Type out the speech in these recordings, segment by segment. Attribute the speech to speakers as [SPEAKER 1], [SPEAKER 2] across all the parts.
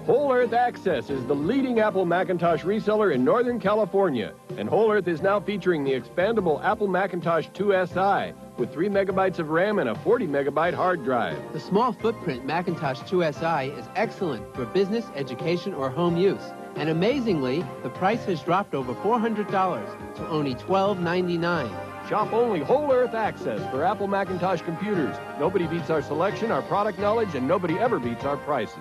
[SPEAKER 1] Whole Earth Access is the leading Apple Macintosh reseller in Northern California, and Whole Earth is now featuring the expandable Apple Macintosh 2SI with 3 megabytes of RAM and a 40 megabyte hard drive.
[SPEAKER 2] The small footprint Macintosh 2SI is excellent for business, education, or home use. And amazingly, the price has dropped over $400 to only $12.99.
[SPEAKER 1] Shop only Whole Earth Access for Apple Macintosh computers. Nobody beats our selection, our product knowledge, and nobody ever beats our prices.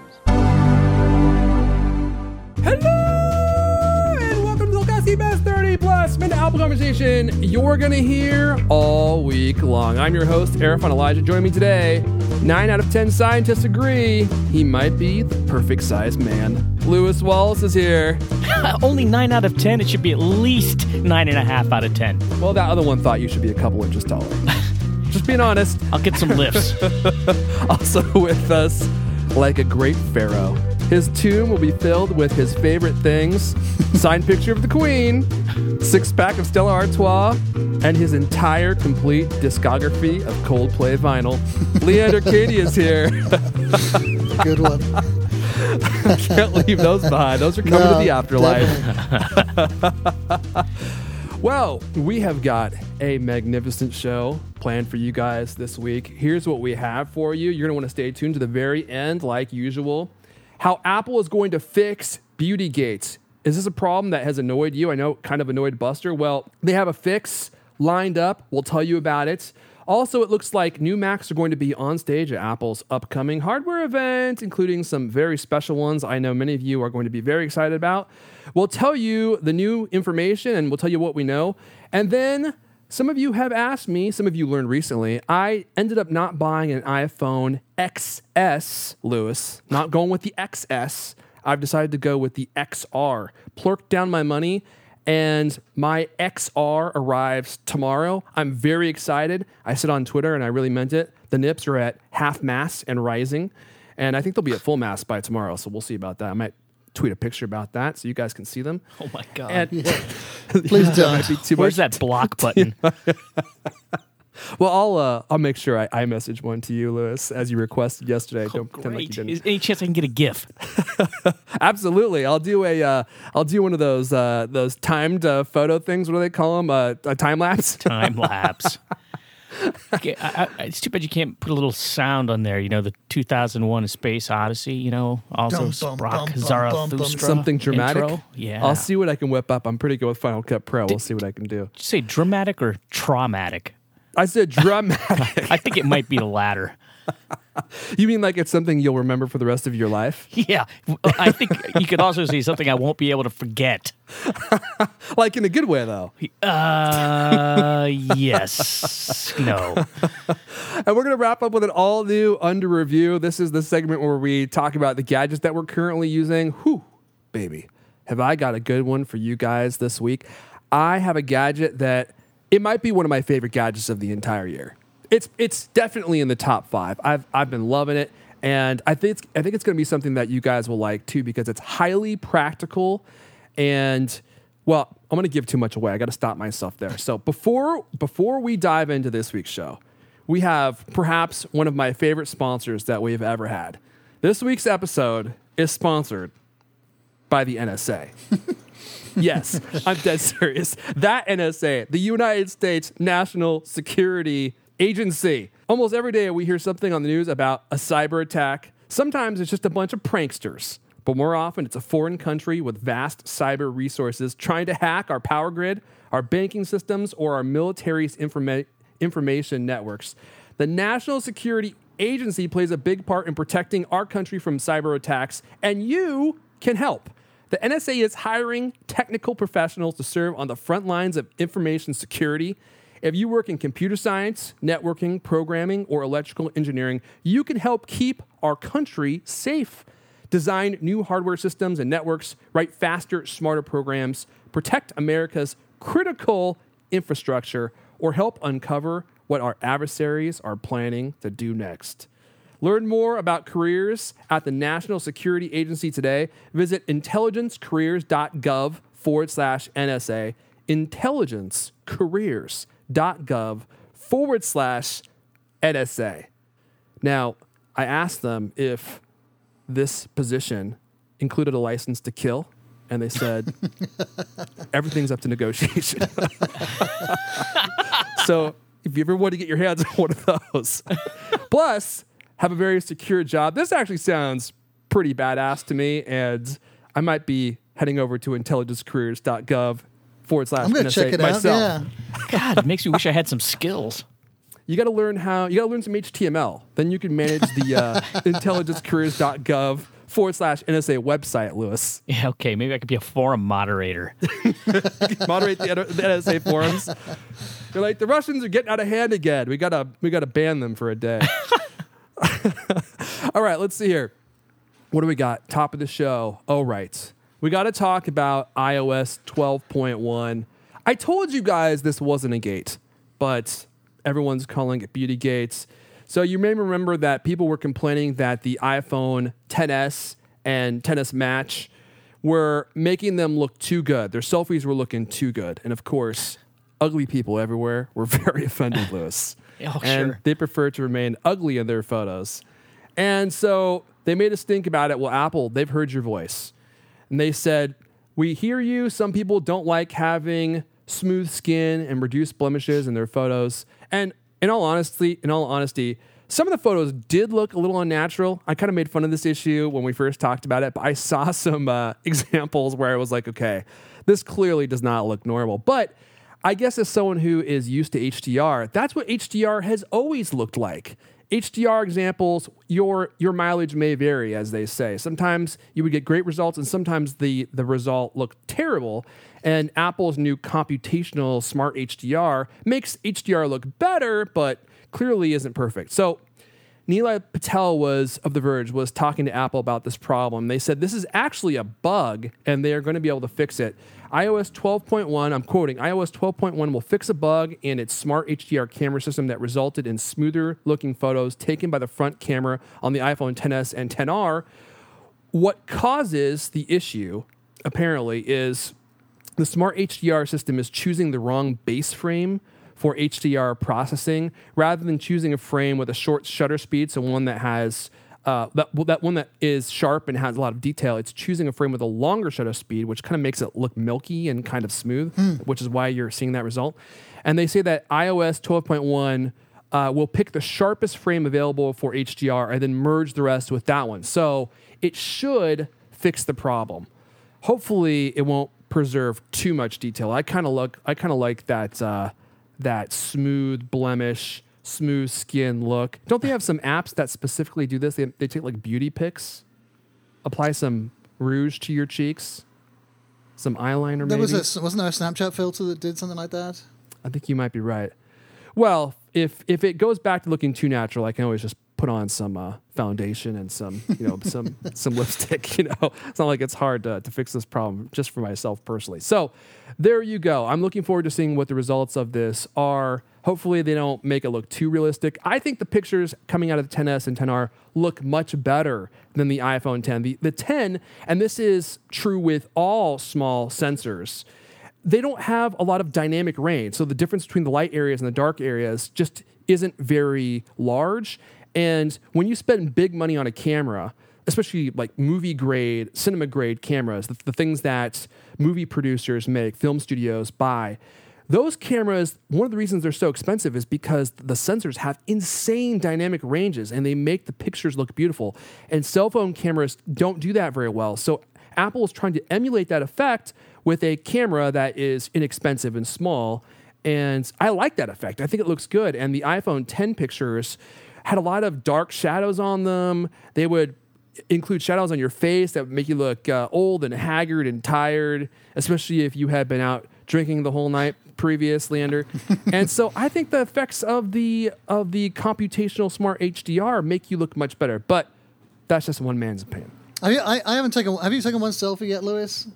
[SPEAKER 3] Hello, and welcome to the Gussie Best 30 Plus Minute Apple Conversation you're going to hear all week long. I'm your host, Arifan Elijah. Join me today. 9 out of 10 scientists agree he might be the perfect size man. Lewis Wallace is here.
[SPEAKER 4] Only 9 out of 10. It should be at least 9.5 out of 10.
[SPEAKER 3] Well, that other one thought you should be a couple inches taller. Just being honest.
[SPEAKER 4] I'll get some lifts.
[SPEAKER 3] Also with us, like a great pharaoh, his tomb will be filled with his favorite things: signed picture of the Queen, 6-pack of Stella Artois, and his entire complete discography of Coldplay vinyl. Leander Katie is here.
[SPEAKER 5] Good one.
[SPEAKER 3] Can't leave those behind. Those are coming to the afterlife. Well, we have got a magnificent show planned for you guys this week. Here's what we have for you. You're going to want to stay tuned to the very end, like usual. How Apple is going to fix Beautygate. Is this a problem that has annoyed you? I know it kind of annoyed Buster. Well, they have a fix lined up. We'll tell you about it. Also, it looks like new Macs are going to be on stage at Apple's upcoming hardware event, including some very special ones I know many of you are going to be very excited about. We'll tell you the new information, and we'll tell you what we know. And then some of you have asked me, some of you learned recently, I ended up not buying an iPhone XS, Lewis, not going with the XS. I've decided to go with the XR. Plurked down my money, and my XR arrives tomorrow. I'm very excited. I said on Twitter, and I really meant it, the nips are at half mast and rising, and I think they'll be at full mast by tomorrow, so we'll see about that. I might tweet a picture about that so you guys can see them.
[SPEAKER 4] Oh my God.
[SPEAKER 3] And
[SPEAKER 5] Please don't.
[SPEAKER 4] Where's that block button?
[SPEAKER 3] Well, I'll make sure I message one to you, Lewis, as you requested yesterday. Don't pretend like you didn't.
[SPEAKER 4] Is any chance I can get a GIF?
[SPEAKER 3] Absolutely, I'll do one of those timed photo things. What do they call them? A time lapse.
[SPEAKER 4] Time lapse. Okay, it's too bad you can't put a little sound on there. You know, the 2001: A Space Odyssey. You know, also Sprach Zarathustra.
[SPEAKER 3] Something dramatic.
[SPEAKER 4] Intro. Yeah,
[SPEAKER 3] I'll see what I can whip up. I'm pretty good with Final Cut Pro. We'll see what I can do.
[SPEAKER 4] Did you say dramatic or traumatic?
[SPEAKER 3] I said dramatic.
[SPEAKER 4] I think it might be the latter.
[SPEAKER 3] You mean like it's something you'll remember for the rest of your life?
[SPEAKER 4] Yeah, I think you could also say something I won't be able to forget.
[SPEAKER 3] Like in a good way, though.
[SPEAKER 4] Yes. No.
[SPEAKER 3] And we're going to wrap up with an all-new Under Review. This is the segment where we talk about the gadgets that we're currently using. Whew, baby. Have I got a good one for you guys this week? I have a gadget that it might be one of my favorite gadgets of the entire year. It's definitely in the top 5. I've been loving it, and I think it's going to be something that you guys will like too, because it's highly practical. And well, I'm going to give too much away. I got to stop myself there. So before we dive into this week's show, we have perhaps one of my favorite sponsors that we've ever had. This week's episode is sponsored by the NSA. Yes, I'm dead serious. That NSA, the United States National Security Agency. Almost every day we hear something on the news about a cyber attack. Sometimes it's just a bunch of pranksters, but more often it's a foreign country with vast cyber resources trying to hack our power grid, our banking systems, or our military's information networks. The National Security Agency plays a big part in protecting our country from cyber attacks, and you can help. The NSA is hiring technical professionals to serve on the front lines of information security. If you work in computer science, networking, programming, or electrical engineering, you can help keep our country safe. Design new hardware systems and networks, write faster, smarter programs, protect America's critical infrastructure, or help uncover what our adversaries are planning to do next. Learn more about careers at the National Security Agency today. Visit intelligencecareers.gov/NSA. Intelligencecareers.gov/NSA. Now, I asked them if this position included a license to kill, and they said everything's up to negotiation. So if you ever want to get your hands on one of those, plus have a very secure job, this actually sounds pretty badass to me, and I might be heading over to intelligencecareers.gov/NSA
[SPEAKER 5] I'm going to check it
[SPEAKER 3] myself.
[SPEAKER 5] out. Yeah.
[SPEAKER 4] God, it makes me wish I had some skills.
[SPEAKER 3] You got to learn some HTML. Then you can manage the intelligencecareers.gov/NSA website, Lewis.
[SPEAKER 4] Yeah, okay, maybe I could be a forum moderator.
[SPEAKER 3] Moderate the NSA forums. They're like, the Russians are getting out of hand again. We gotta ban them for a day. All right, let's see here. What do we got? Top of the show. Oh, right. We got to talk about iOS 12.1. I told you guys this wasn't a gate, but everyone's calling it beauty gates. So you may remember that people were complaining that the iPhone XS and XS Match were making them look too good. Their selfies were looking too good. And of course, ugly people everywhere were very offended, Lewis.
[SPEAKER 4] Oh,
[SPEAKER 3] and
[SPEAKER 4] sure.
[SPEAKER 3] they prefer to remain ugly in their photos. And so they made us think about it. Well, Apple, they've heard your voice. And they said, we hear you. Some people don't like having smooth skin and reduced blemishes in their photos. And in all honesty, some of the photos did look a little unnatural. I kind of made fun of this issue when we first talked about it, but I saw some examples where I was like, okay, this clearly does not look normal. But I guess as someone who is used to HDR, that's what HDR has always looked like. HDR examples, your mileage may vary, as they say. Sometimes you would get great results, and sometimes the result looked terrible. And Apple's new computational smart HDR makes HDR look better, but clearly isn't perfect. So Nilay Patel of The Verge was talking to Apple about this problem. They said this is actually a bug, and they are going to be able to fix it. iOS 12.1, I'm quoting, iOS 12.1 will fix a bug in its smart HDR camera system that resulted in smoother looking photos taken by the front camera on the iPhone XS and XR. What causes the issue, apparently, is the smart HDR system is choosing the wrong base frame for HDR processing rather than choosing a frame with a short shutter speed, so one that has that one that is sharp and has a lot of detail. It's choosing a frame with a longer shutter speed, which kind of makes it look milky and kind of smooth, which is why you're seeing that result. And they say that iOS 12.1 will pick the sharpest frame available for HDR and then merge the rest with that one. So it should fix the problem. Hopefully, it won't preserve too much detail. I kind of like that smooth blemish, smooth skin look. Don't they have some apps that specifically do this? They take like beauty pics, apply some rouge to your cheeks, some eyeliner maybe.
[SPEAKER 5] Wasn't there a Snapchat filter that did something like that?
[SPEAKER 3] I think you might be right. Well, if it goes back to looking too natural, I can always just put on some foundation and some some lipstick. It's not like it's hard to fix this problem just for myself personally. So there you go. I'm looking forward to seeing what the results of this are. Hopefully they don't make it look too realistic. I think the pictures coming out of the XS and XR look much better than the iPhone 10. The 10, and this is true with all small sensors, they don't have a lot of dynamic range. So the difference between the light areas and the dark areas just isn't very large. And when you spend big money on a camera, especially like movie grade, cinema grade cameras, the things that movie producers make, film studios buy, those cameras, one of the reasons they're so expensive is because the sensors have insane dynamic ranges and they make the pictures look beautiful. And cell phone cameras don't do that very well. So Apple is trying to emulate that effect with a camera that is inexpensive and small. And I like that effect. I think it looks good. And the iPhone 10 pictures had a lot of dark shadows on them. They would include shadows on your face that would make you look old and haggard and tired, especially if you had been out drinking the whole night previously, Leander. And so I think the effects of the computational smart HDR make you look much better. But that's just one man's opinion.
[SPEAKER 5] Have you taken one selfie yet, Lewis?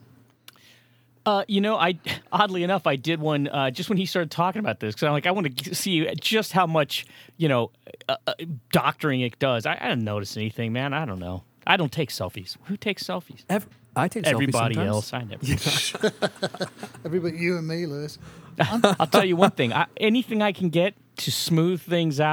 [SPEAKER 4] Oddly enough, I did one just when he started talking about this because I'm like, I want to see just how much, doctoring it does. I didn't notice anything, man. I don't know. I don't take selfies. Who takes selfies?
[SPEAKER 3] I take
[SPEAKER 4] everybody
[SPEAKER 3] selfies
[SPEAKER 4] else. I never.
[SPEAKER 5] Everybody, you and me, Lewis.
[SPEAKER 4] I'll tell you one thing. Anything I can get to smooth things out,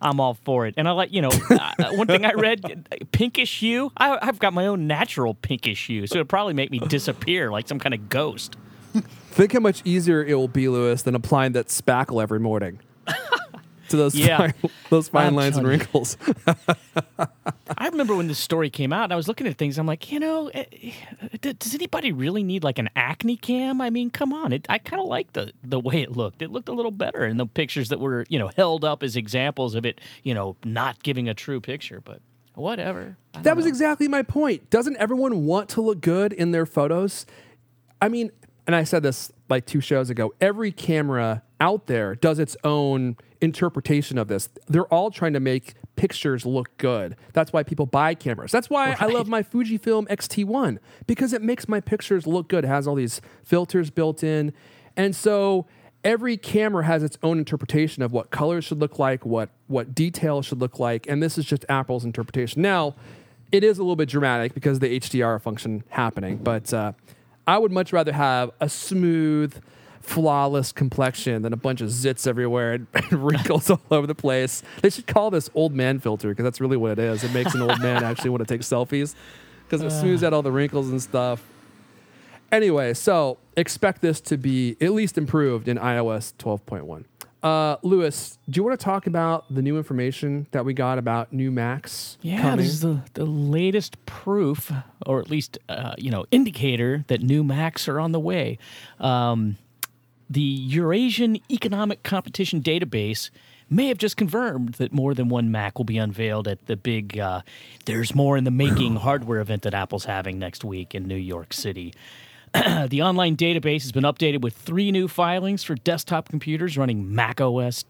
[SPEAKER 4] I'm all for it. And I like, one thing I read, pinkish hue. I've got my own natural pinkish hue, so it'd probably make me disappear like some kind of ghost.
[SPEAKER 3] Think how much easier it will be, Lewis, than applying that spackle every morning to those fine lines and wrinkles.
[SPEAKER 4] I remember when this story came out, and I was looking at things. I'm like, does anybody really need like an acne cam? I mean, come on. I kind of like the way it looked. It looked a little better in the pictures that were, held up as examples of it, not giving a true picture. But whatever.
[SPEAKER 3] That was exactly my point. Doesn't everyone want to look good in their photos? I mean, and I said this like 2 shows ago, every camera out there does its own interpretation of this. They're all trying to make pictures look good. That's why people buy cameras. That's why I love my Fujifilm X-T1, because it makes my pictures look good. It has all these filters built in. And so every camera has its own interpretation of what colors should look like, what details should look like, and this is just Apple's interpretation. Now, it is a little bit dramatic because of the HDR function happening, but I would much rather have a smooth, flawless complexion than a bunch of zits everywhere and wrinkles all over the place. They should call this old man filter, because that's really what it is. It makes an old man actually want to take selfies because it smooths out all the wrinkles and stuff. Anyway, so expect this to be at least improved in iOS 12.1. Lewis, do you want to talk about the new information that we got about new Macs coming?
[SPEAKER 4] This is the latest proof, or at least indicator that new Macs are on the way. The Eurasian Economic Competition Database may have just confirmed that more than one Mac will be unveiled at the big There's More in the Making hardware event that Apple's having next week in New York City. The online database has been updated with 3 new filings for desktop computers running macOS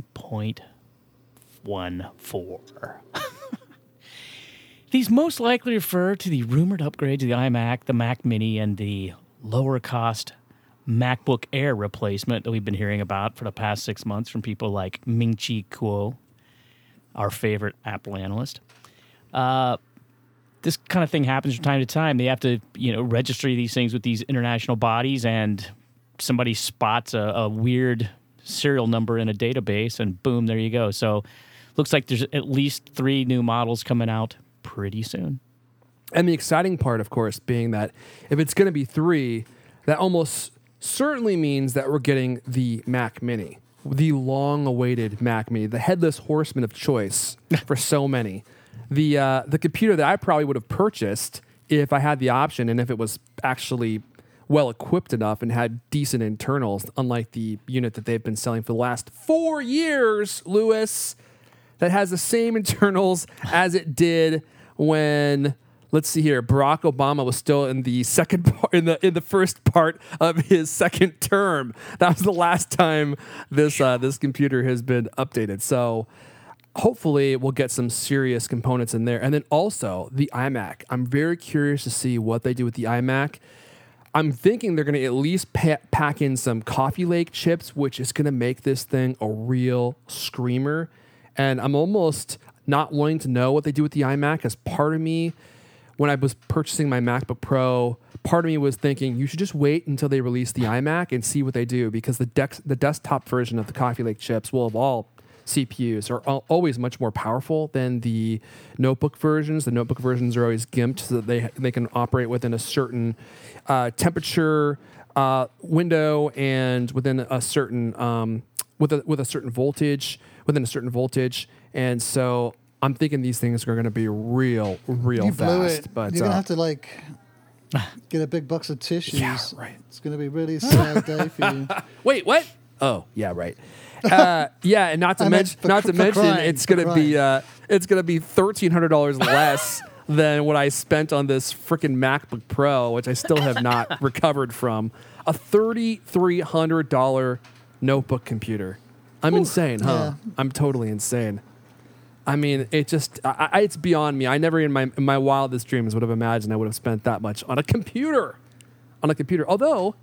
[SPEAKER 4] 10.14. These most likely refer to the rumored upgrade to the iMac, the Mac Mini, and the lower-cost MacBook Air replacement that we've been hearing about for the past 6 months from people like Ming-Chi Kuo, our favorite Apple analyst. This kind of thing happens from time to time. They have to, register these things with these international bodies, and somebody spots a weird serial number in a database, and boom, there you go. So looks like there's at least 3 new models coming out pretty soon.
[SPEAKER 3] And the exciting part, of course, being that if it's going to be 3, that almost certainly means that we're getting the Mac Mini, the long-awaited Mac Mini, the headless horseman of choice for so many. The computer that I probably would have purchased if I had the option and if it was actually well equipped enough and had decent internals, unlike the unit that they've been selling for the last 4 years, Lewis, that has the same internals as it did when, let's see here, Barack Obama was still in the second part, in the first part of his second term. That was the last time this computer has been updated. So hopefully we'll get some serious components in there. And then also the iMac. I'm very curious to see what they do with the iMac. I'm thinking they're going to at least pack in some Coffee Lake chips, which is going to make this thing a real screamer. And I'm almost not wanting to know what they do with the iMac, as part of me, when I was purchasing my MacBook Pro, part of me was thinking you should just wait until they release the iMac and see what they do, because the desktop version of the Coffee Lake chips will have all CPUs are always much more powerful than the notebook versions. The notebook versions are always gimped so that they can operate within a certain temperature window and within a certain with a certain voltage, and so I'm thinking these things are going to be real fast. But
[SPEAKER 5] you're going to have to get a big box of tissues.
[SPEAKER 3] Yeah, right.
[SPEAKER 5] It's going to be a really sad day for you.
[SPEAKER 3] Wait, what? Oh, yeah, right. And not to mention, it's going to be $1,300 less than what I spent on this freaking MacBook Pro, which I still have not recovered from. A $3,300 notebook computer. I'm insane, huh? Yeah. I'm totally insane. I mean, it's beyond me. I never in my wildest dreams would have imagined I would have spent that much on a computer. Although,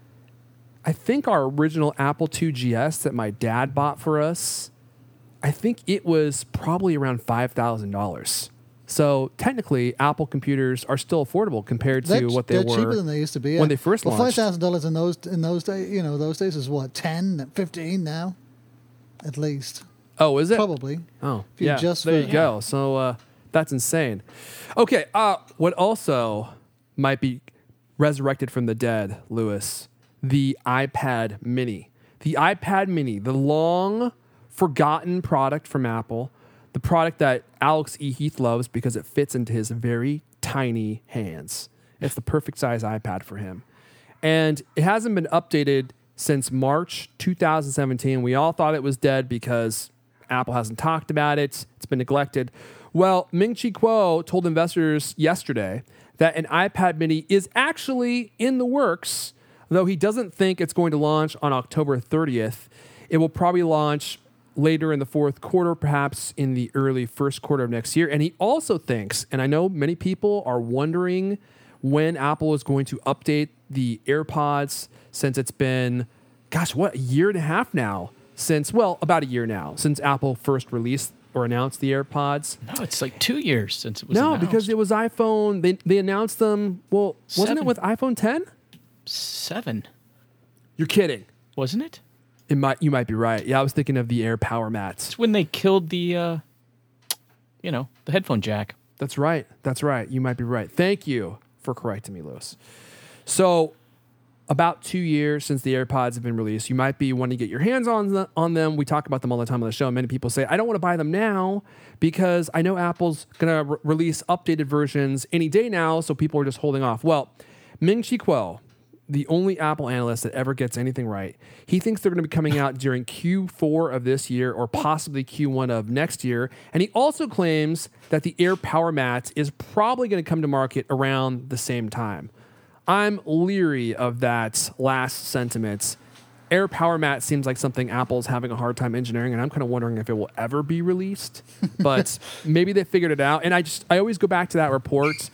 [SPEAKER 3] I think our original Apple II GS that my dad bought for us, I think it was probably around $5,000. So technically, Apple computers are still affordable compared to what they were.
[SPEAKER 5] They're cheaper than they used to be
[SPEAKER 3] when they first launched.
[SPEAKER 5] $5,000 in those days, those days is what, 10, 15 now, at least.
[SPEAKER 3] Oh, is it?
[SPEAKER 5] Probably.
[SPEAKER 3] Oh,
[SPEAKER 5] If you
[SPEAKER 3] yeah.
[SPEAKER 5] adjust
[SPEAKER 3] There
[SPEAKER 5] for-
[SPEAKER 3] you go. So that's insane. Okay, what also might be resurrected from the dead, Lewis, the iPad Mini. The iPad Mini, the long forgotten product from Apple, the product that Alex E. Heath loves because it fits into his very tiny hands. It's the perfect size iPad for him. And it hasn't been updated since March 2017. We all thought it was dead because Apple hasn't talked about it. It's been neglected. Well, Ming-Chi Kuo told investors yesterday that an iPad Mini is actually in the works, though he doesn't think it's going to launch on October 30th. It will probably launch later in the fourth quarter, perhaps in the early first quarter of next year. And he also thinks, and I know many people are wondering when Apple is going to update the AirPods, since it's been, a year and a half now since, about a year now since Apple first released or announced the AirPods.
[SPEAKER 4] No, it's like 2 years since it was
[SPEAKER 3] No,
[SPEAKER 4] announced.
[SPEAKER 3] because it was iPhone. They announced them. Well, wasn't
[SPEAKER 4] 7.
[SPEAKER 3] it with iPhone 10?
[SPEAKER 4] 7,
[SPEAKER 3] You're kidding.
[SPEAKER 4] wasn't it?
[SPEAKER 3] You might be right. Yeah, I was thinking of the Air Power Mats.
[SPEAKER 4] It's when they killed the headphone jack.
[SPEAKER 3] That's right. That's right. You might be right. Thank you for correcting me, Lewis. So, about 2 years since the AirPods have been released, you might be wanting to get your hands on them. We talk about them all the time on the show. Many people say, I don't want to buy them now because I know Apple's going to release updated versions any day now, so people are just holding off. Well, Ming-Chi Kuo, the only Apple analyst that ever gets anything right, he thinks they're going to be coming out during Q4 of this year or possibly Q1 of next year. And he also claims that the Air Power Mat is probably going to come to market around the same time. I'm leery of that last sentiment. Air Power Mat seems like something Apple's having a hard time engineering, and I'm kind of wondering if it will ever be released. But maybe they figured it out. And I always go back to that report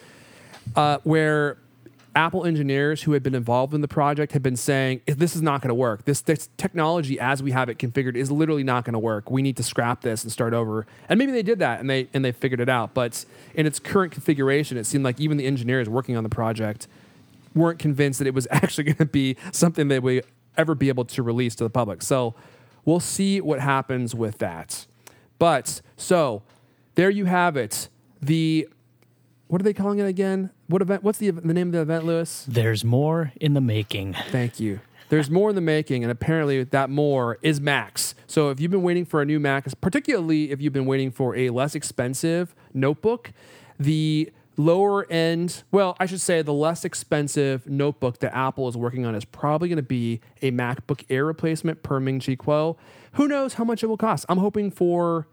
[SPEAKER 3] where Apple engineers who had been involved in the project had been saying, this is not going to work. This technology as we have it configured is literally not going to work. We need to scrap this and start over. And maybe they did that and they figured it out. But in its current configuration, it seemed like even the engineers working on the project weren't convinced that it was actually going to be something that we ever be able to release to the public. So we'll see what happens with that. But so there you have it. What are they calling it again? What event? What's the name of the event, Lewis?
[SPEAKER 4] There's more in the making.
[SPEAKER 3] Thank you. There's more in the making, and apparently that more is Macs. So if you've been waiting for a new Mac, particularly if you've been waiting for a less expensive notebook, the lower end, the less expensive notebook that Apple is working on is probably going to be a MacBook Air replacement per Ming-Chi Kuo. Who knows how much it will cost? I'm hoping for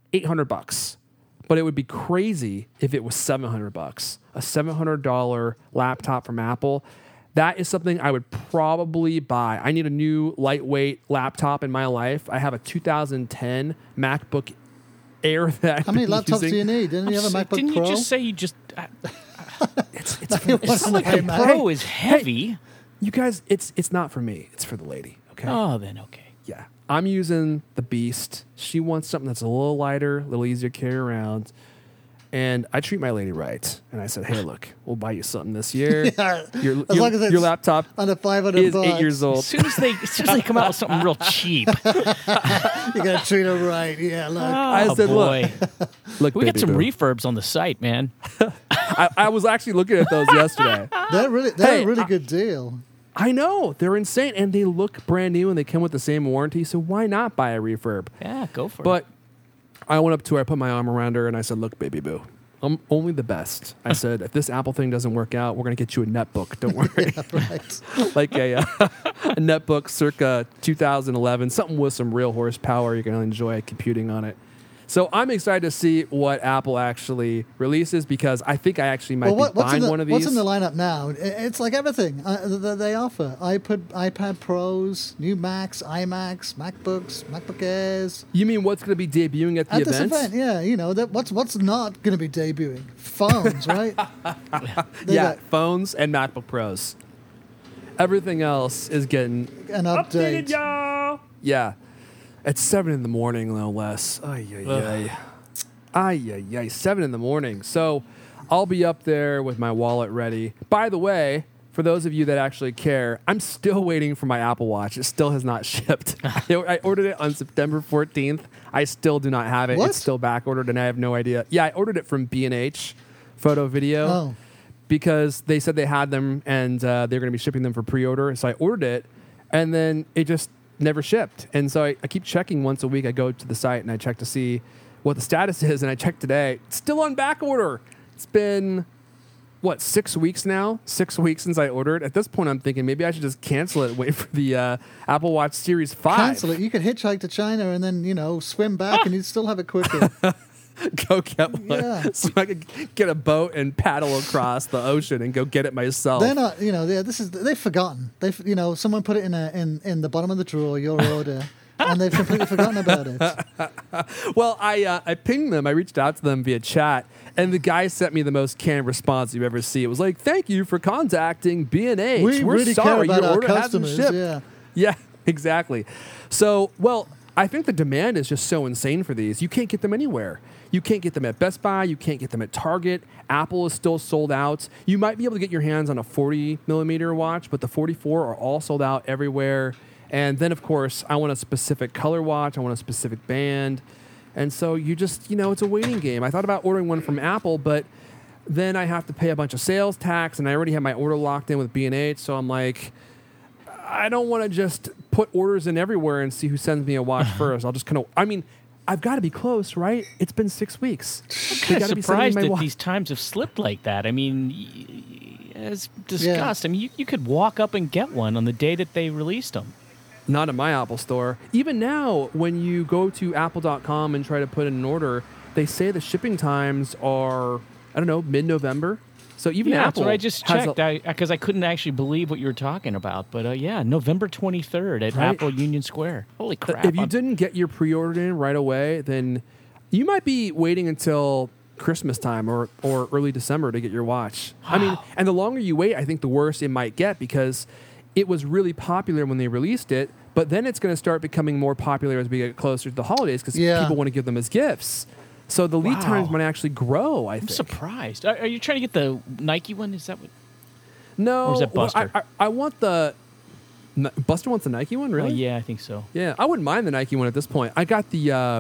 [SPEAKER 3] $800. But it would be crazy if it was $700. A $700 laptop from Apple. That is something I would probably buy. I need a new lightweight laptop in my life. I have a 2010 MacBook Air that
[SPEAKER 5] How many laptops do you need? Didn't you have a MacBook
[SPEAKER 4] Didn't
[SPEAKER 5] Pro?
[SPEAKER 4] you just say you just...
[SPEAKER 5] It
[SPEAKER 4] It's not like the
[SPEAKER 5] iMac.
[SPEAKER 4] Pro is heavy.
[SPEAKER 3] You guys, it's not for me. It's for the lady. Okay.
[SPEAKER 4] Oh, then okay.
[SPEAKER 3] Yeah. I'm using the Beast. She wants something that's a little lighter, a little easier to carry around. And I treat my lady right. And I said, hey, look, we'll buy you something this year.
[SPEAKER 5] Yeah,
[SPEAKER 3] Your
[SPEAKER 5] as long as it's
[SPEAKER 3] your laptop
[SPEAKER 5] under $500
[SPEAKER 3] is 8 years
[SPEAKER 4] As
[SPEAKER 3] old.
[SPEAKER 4] soon as they come out with something real cheap.
[SPEAKER 5] You gotta treat her right. Yeah, look.
[SPEAKER 3] I said,
[SPEAKER 4] boy.
[SPEAKER 3] Look,
[SPEAKER 4] We got
[SPEAKER 3] baby
[SPEAKER 4] some
[SPEAKER 3] boo.
[SPEAKER 4] refurbs on the site, man.
[SPEAKER 3] I was actually looking at those yesterday.
[SPEAKER 5] They're
[SPEAKER 3] Hey,
[SPEAKER 5] a really good deal.
[SPEAKER 3] I know. They're insane. And they look brand new and they come with the same warranty. So why not buy a refurb?
[SPEAKER 4] Yeah, go for it.
[SPEAKER 3] But I went up to her, I put my arm around her, and I said, look, baby boo, I'm only the best. I said, if this Apple thing doesn't work out, we're going to get you a netbook. Don't worry.
[SPEAKER 5] Right.
[SPEAKER 3] Like a netbook circa 2011, something with some real horsepower. You're going to enjoy computing on it. So I'm excited to see what Apple actually releases because I think I actually might be buying one of these.
[SPEAKER 5] What's in the lineup now? It's like everything that they offer. iPad Pros, new Macs, iMacs, MacBooks, MacBook Airs.
[SPEAKER 3] You mean what's going to be debuting at the
[SPEAKER 5] At
[SPEAKER 3] event?
[SPEAKER 5] this event, yeah, you know what's not going to be debuting? Phones, right? They
[SPEAKER 3] Yeah,
[SPEAKER 5] got
[SPEAKER 3] phones and MacBook Pros. Everything else is getting
[SPEAKER 5] an update.
[SPEAKER 3] y'all. Yeah. At 7 in the morning, no less. Ay, ay, ay. Ay, ay, ay. 7 in the morning. So I'll be up there with my wallet ready. By the way, for those of you that actually care, I'm still waiting for my Apple Watch. It still has not shipped. I ordered it on September 14th. I still do not have it.
[SPEAKER 5] What?
[SPEAKER 3] It's still back ordered, and I have no idea. Yeah, I ordered it from B&H Photo Video.
[SPEAKER 5] Oh.
[SPEAKER 3] Because they said they had them and they're going to be shipping them for pre-order. So I ordered it, and then it just never shipped. And so I keep checking once a week. I go to the site and I check to see what the status is, and I checked today. It's still on back order. It's been, 6 weeks now? 6 weeks since I ordered. At this point, I'm thinking maybe I should just cancel it and wait for the Apple Watch Series 5.
[SPEAKER 5] Cancel it. You could hitchhike to China and then, swim back and you'd still have it quicker.
[SPEAKER 3] Go get one.
[SPEAKER 5] Yeah.
[SPEAKER 3] So I could get a boat and paddle across the ocean and go get it myself.
[SPEAKER 5] They're not, they've forgotten. Someone put it in the bottom of the drawer, your order, and they've completely forgotten about it.
[SPEAKER 3] Well, I pinged them. I reached out to them via chat, and the guy sent me the most canned response you ever see. It was like, "Thank you for contacting B&H.
[SPEAKER 5] We
[SPEAKER 3] We're
[SPEAKER 5] really care
[SPEAKER 3] sorry
[SPEAKER 5] about
[SPEAKER 3] your
[SPEAKER 5] our
[SPEAKER 3] order hasn't
[SPEAKER 5] customers."
[SPEAKER 3] shipped." Yeah, exactly. So, I think the demand is just so insane for these. You can't get them anywhere. You can't get them at Best Buy. You can't get them at Target. Apple is still sold out. You might be able to get your hands on a 40 millimeter watch, but the 44 are all sold out everywhere. And then, of course, I want a specific color watch. I want a specific band. And so you just, it's a waiting game. I thought about ordering one from Apple, but then I have to pay a bunch of sales tax, and I already have my order locked in with B&H. So I'm like, I don't want to just put orders in everywhere and see who sends me a watch first. I'll just I've got to be close, right? It's been 6 weeks.
[SPEAKER 4] I'm kind of surprised that these times have slipped like that. I mean, as discussed, I mean, you could walk up and get one on the day that they released them.
[SPEAKER 3] Not in my Apple store. Even now, when you go to apple.com and try to put in an order, they say the shipping times are, mid-November. So even
[SPEAKER 4] that's
[SPEAKER 3] Apple
[SPEAKER 4] what I just checked because I couldn't actually believe what you were talking about. But November 23rd at Apple Union Square. Holy crap!
[SPEAKER 3] If you didn't get your pre-order in right away, then you might be waiting until Christmas time or early December to get your watch. Wow. I mean, and the longer you wait, I think the worse it might get because it was really popular when they released it, but then it's going to start becoming more popular as we get closer to the holidays because people want to give them as gifts. So the lead times might actually grow, I think.
[SPEAKER 4] I'm surprised. Are you trying to get the Nike one? Is that what?
[SPEAKER 3] No.
[SPEAKER 4] Or is that Buster?
[SPEAKER 3] I want the... Buster wants the Nike one, really?
[SPEAKER 4] Yeah, I think so.
[SPEAKER 3] Yeah, I wouldn't mind the Nike one at this point. I got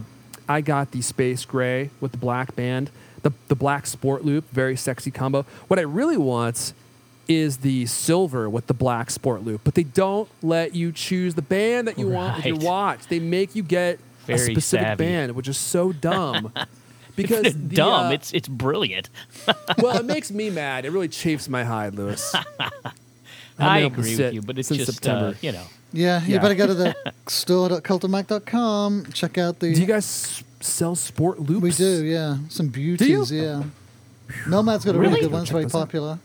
[SPEAKER 3] the space gray with the black band, the black sport loop, very sexy combo. What I really want is the silver with the black sport loop, but they don't let you choose the band that you want with your watch. They make you get a specific band, which is so dumb. Because
[SPEAKER 4] it's dumb. It's brilliant.
[SPEAKER 3] Well, it makes me mad. It really chafes my hide, Lewis.
[SPEAKER 4] I agree with you, but it's just
[SPEAKER 3] September.
[SPEAKER 5] Yeah, you better go to the store.cultofmac.com. Check out the...
[SPEAKER 3] Do you guys sell sport loops?
[SPEAKER 5] We do, yeah. Some beauties, yeah. Nomad's got a really good one. It's very popular.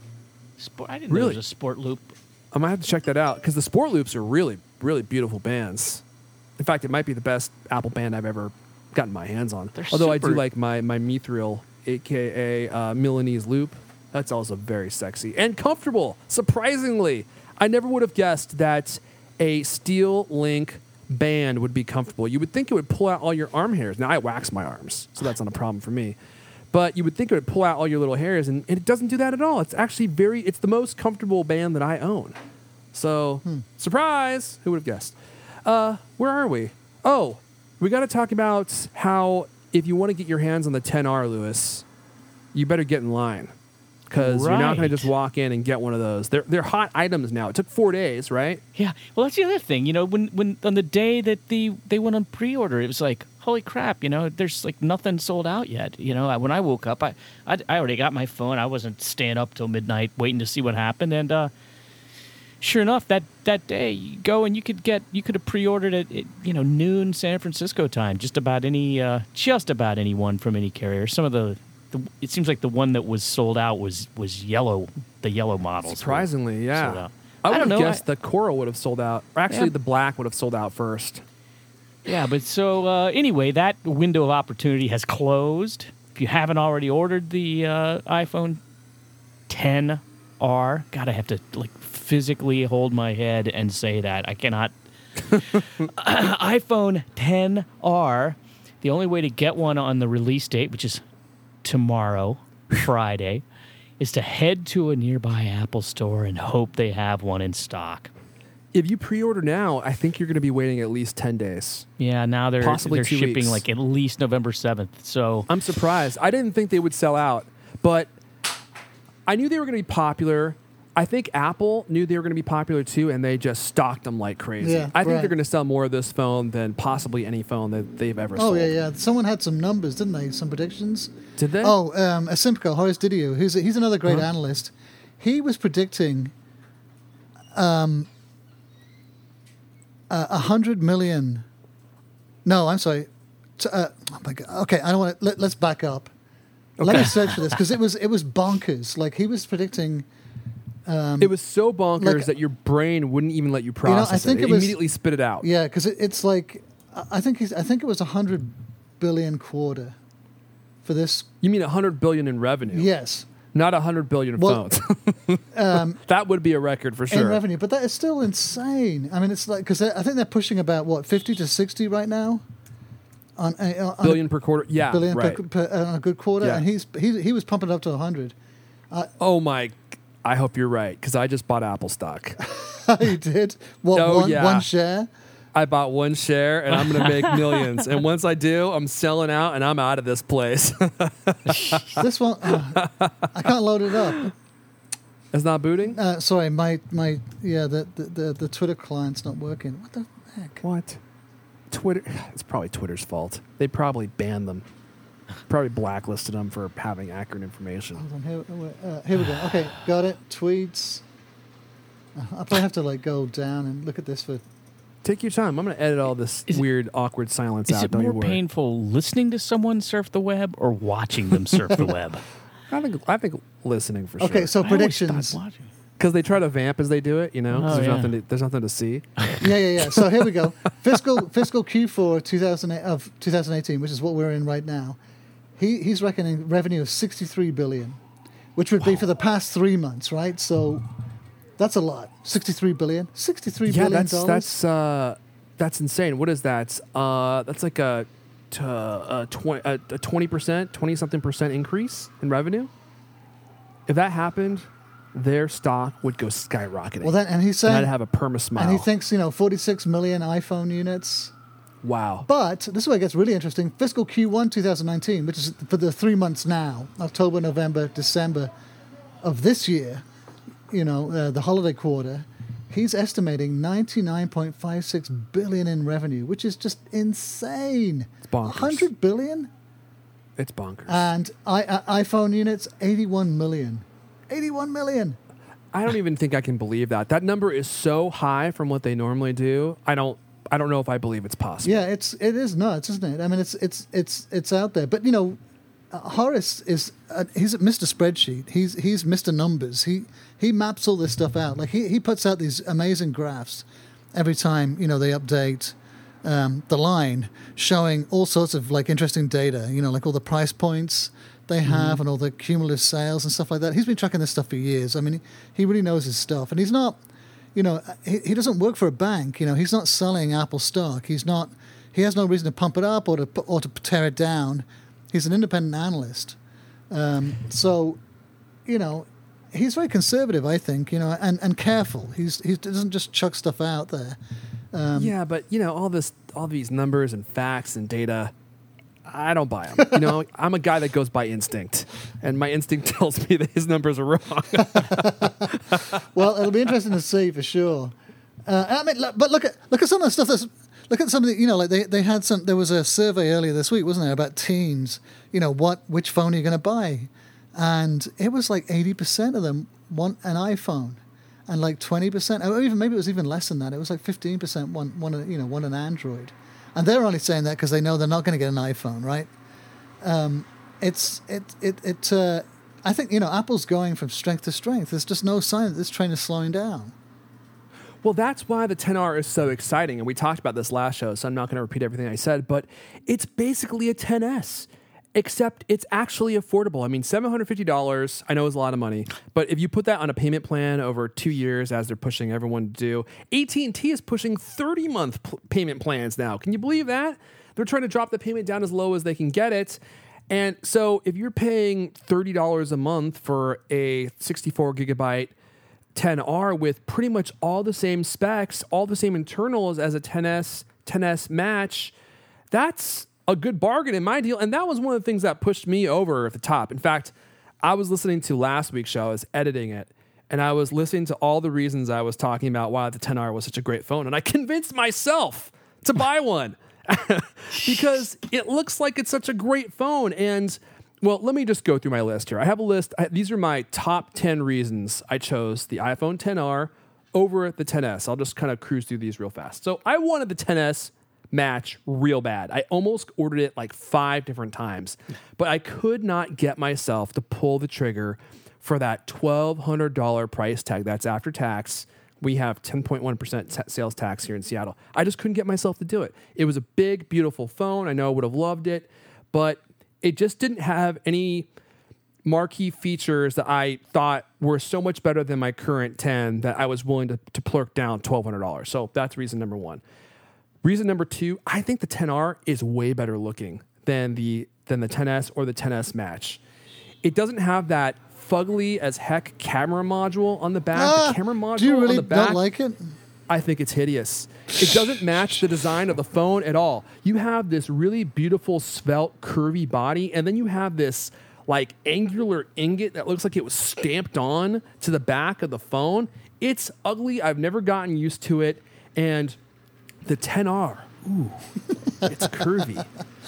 [SPEAKER 4] I didn't know there was a sport loop.
[SPEAKER 3] I might have to check that out because the sport loops are really, really beautiful bands. In fact, it might be the best Apple band I've ever gotten my hands on. Although I do like my Mithril, a.k.a. Milanese loop. That's also very sexy and comfortable, surprisingly. I never would have guessed that a Steel Link band would be comfortable. You would think it would pull out all your arm hairs. Now, I wax my arms, so that's not a problem for me. But you would think it would pull out all your little hairs, and it doesn't do that at all. It's actually it's the most comfortable band that I own. So, surprise! Who would have guessed? Where are we? Oh, we got to talk about how if you want to get your hands on the 10R, Lewis, you better get in line. Because you're not going to just walk in and get one of those. They're hot items now. It took 4 days, right?
[SPEAKER 4] Yeah. Well, that's the other thing. When on the day that they went on pre-order, it was like, holy crap, there's like nothing sold out yet. When I woke up, I already got my phone. I wasn't staying up till midnight waiting to see what happened. And sure enough, that day you go and you could have pre-ordered at noon San Francisco time. Just about anyone from any carrier. Some of it seems like the one that was sold out was yellow. The yellow models.
[SPEAKER 3] Surprisingly, yeah. I would have guessed the coral would have sold out. Or actually, the black would have sold out first.
[SPEAKER 4] Yeah, but so anyway, that window of opportunity has closed. If you haven't already ordered the iPhone 10R, God, I have to physically hold my head and say that. I cannot. iPhone 10R, the only way to get one on the release date, which is tomorrow, Friday, is to head to a nearby Apple store and hope they have one in stock.
[SPEAKER 3] If you pre-order now, I think you're going to be waiting at least 10 days.
[SPEAKER 4] Yeah, now they're
[SPEAKER 3] Possibly 2
[SPEAKER 4] shipping
[SPEAKER 3] weeks.
[SPEAKER 4] like at least November 7th. So
[SPEAKER 3] I'm surprised. I didn't think they would sell out, but I knew they were going to be popular. I think Apple knew they were going to be popular too, and they just stocked them like crazy.
[SPEAKER 5] Yeah,
[SPEAKER 3] I think
[SPEAKER 5] right.
[SPEAKER 3] they're going to sell more of this phone than possibly any phone that they've ever sold.
[SPEAKER 5] Oh yeah. Someone had some numbers, didn't they? Some predictions.
[SPEAKER 3] Did they?
[SPEAKER 5] Oh, Asimco, Horace Didio, he's another great analyst. He was predicting 100 million. No, I'm sorry. Oh my God. Okay, I don't want to. Let's back up. Let me search for this because it was bonkers. Like he was predicting.
[SPEAKER 3] It was so bonkers
[SPEAKER 5] like-
[SPEAKER 3] that your brain wouldn't even let you process
[SPEAKER 5] I think
[SPEAKER 3] it.
[SPEAKER 5] it was-
[SPEAKER 3] immediately spit it out.
[SPEAKER 5] Yeah, because it's like I think it was 100 billion quarter for this.
[SPEAKER 3] You mean 100 billion in revenue?
[SPEAKER 5] Yes.
[SPEAKER 3] Not 100 billion
[SPEAKER 5] Well,
[SPEAKER 3] phones. That would be a record for
[SPEAKER 5] In
[SPEAKER 3] sure.
[SPEAKER 5] revenue, but that is still insane. I mean, it's like because I think they're pushing about what 50 to 60 right now, on
[SPEAKER 3] Billion per quarter. Yeah,
[SPEAKER 5] billion
[SPEAKER 3] right.
[SPEAKER 5] on a good quarter,
[SPEAKER 3] Yeah.
[SPEAKER 5] and he was pumping it up to 100.
[SPEAKER 3] Oh my! I hope you're right because I just bought Apple stock.
[SPEAKER 5] He did what
[SPEAKER 3] Oh, yeah.
[SPEAKER 5] one share.
[SPEAKER 3] I bought one share and I'm going to make millions. And once I do, I'm selling out and I'm out of this place.
[SPEAKER 5] This one, I can't load it up.
[SPEAKER 3] It's not booting.
[SPEAKER 5] Sorry, the Twitter client's not working. What the heck?
[SPEAKER 3] What? Twitter. It's probably Twitter's fault. They probably banned them. Probably blacklisted them for having accurate information.
[SPEAKER 5] Hold on, here we go. Okay, got it. Tweets. I'll probably have to like go down and look at this for.
[SPEAKER 3] Take your time. I'm going to edit all this
[SPEAKER 4] Is it-
[SPEAKER 3] weird, awkward silence
[SPEAKER 4] is
[SPEAKER 3] out.
[SPEAKER 4] it
[SPEAKER 3] Don't
[SPEAKER 4] more
[SPEAKER 3] you worry.
[SPEAKER 4] painful listening to someone surf the web or watching them surf the web?
[SPEAKER 3] I think listening for
[SPEAKER 5] Okay,
[SPEAKER 3] sure.
[SPEAKER 5] so
[SPEAKER 4] I always
[SPEAKER 5] predictions.
[SPEAKER 4] thought watching.
[SPEAKER 3] Because they try to vamp as they do it, you know. 'cause
[SPEAKER 4] Oh,
[SPEAKER 3] there's
[SPEAKER 4] yeah.
[SPEAKER 3] there's nothing to see.
[SPEAKER 5] Yeah. So here we go. Fiscal Q4 2018, which is what we're in right now. He's reckoning revenue of 63 billion, which would be for the past 3 months, right? So that's a lot. 63 billion. 63
[SPEAKER 3] Yeah,
[SPEAKER 5] billion dollars.
[SPEAKER 3] that's insane. What is that? That's like a 20%, 20-something% increase in revenue. If that happened, their stock would go skyrocketing.
[SPEAKER 5] Well, then, and he's
[SPEAKER 3] and
[SPEAKER 5] saying,
[SPEAKER 3] I'd have a perma smile.
[SPEAKER 5] and he thinks 46 million iPhone units.
[SPEAKER 3] wow.
[SPEAKER 5] But this is where it gets really interesting. Fiscal Q1 2019, which is for the 3 months now, October, November, December of this year, the holiday quarter, he's estimating 99.56 billion in revenue, which is just insane.
[SPEAKER 3] It's bonkers.
[SPEAKER 5] 100 billion?
[SPEAKER 3] It's bonkers.
[SPEAKER 5] And iPhone units, 81 million. 81 million.
[SPEAKER 3] I don't even think I can believe that. That number is so high from what they normally do. I don't know if I believe it's possible.
[SPEAKER 5] Yeah, it is nuts, isn't it? I mean, it's out there. But Horace he's Mr. Spreadsheet. He's Mr. Numbers. He maps all this stuff out. Like he puts out these amazing graphs every time they update the line, showing all sorts of like interesting data. Like all the price points they have and all the cumulative sales and stuff like that. He's been tracking this stuff for years. I mean, he really knows his stuff, and he's not. He doesn't work for a bank. He's not selling Apple stock. He has no reason to pump it up or to tear it down. He's an independent analyst. So, he's very conservative, I think, and careful. He doesn't just chuck stuff out there.
[SPEAKER 3] Yeah, but all these numbers and facts and data, I don't buy them. I'm a guy that goes by instinct, and my instinct tells me that his numbers are wrong.
[SPEAKER 5] Well, it'll be interesting to see for sure. But look at some of the stuff that's. Look at some of the, like they had some. There was a survey earlier this week, wasn't there, about teens? Which phone are you going to buy? And it was like 80% of them want an iPhone, and like 20%, or even maybe it was even less than that. It was like 15% want an Android, and they're only saying that because they know they're not going to get an iPhone, right? I think Apple's going from strength to strength. There's just no sign that this train is slowing down.
[SPEAKER 3] Well, that's why the 10R is so exciting, and we talked about this last show, so I'm not going to repeat everything I said, but it's basically a 10S, except it's actually affordable. I mean, $750, I know is a lot of money, but if you put that on a payment plan over 2 years, as they're pushing everyone to do, AT&T is pushing 30-month payment plans now. Can you believe that? They're trying to drop the payment down as low as they can get it, And so if you're paying $30 a month for a 64 gigabyte 10R with pretty much all the same specs, all the same internals as a 10S match, that's a good bargain in my deal. And that was one of the things that pushed me over at the top. In fact, I was listening to last week's show, I was editing it, and I was listening to all the reasons I was talking about why the 10R was such a great phone. And I convinced myself to buy one because it looks like it's such a great phone. And well, let me just go through my list here. I have a list. These are my top 10 reasons I chose the iPhone 10R over the 10S. I'll just kind of cruise through these real fast. So I wanted the 10S match real bad. I almost ordered it like 5 different times, but I could not get myself to pull the trigger for that $1,200 price tag. That's after tax. We have 10.1% sales tax here in Seattle. I just couldn't get myself to do it. It was a big, beautiful phone. I know I would have loved it, but it just didn't have any marquee features that I thought were so much better than my current 10 that I was willing to plurk down $1,200. So that's reason number 1. Reason number 2, I think the 10R is way better looking than the 10S or the 10S match. It doesn't have that fugly as heck camera module on the back. The camera module
[SPEAKER 5] do you really
[SPEAKER 3] on the back,
[SPEAKER 5] not like it?
[SPEAKER 3] I think it's hideous. It doesn't match the design of the phone at all. You have this really beautiful, svelte, curvy body, and then you have this like angular ingot that looks like it was stamped on to the back of the phone. It's ugly. I've never gotten used to it. And the 10R, ooh, it's curvy.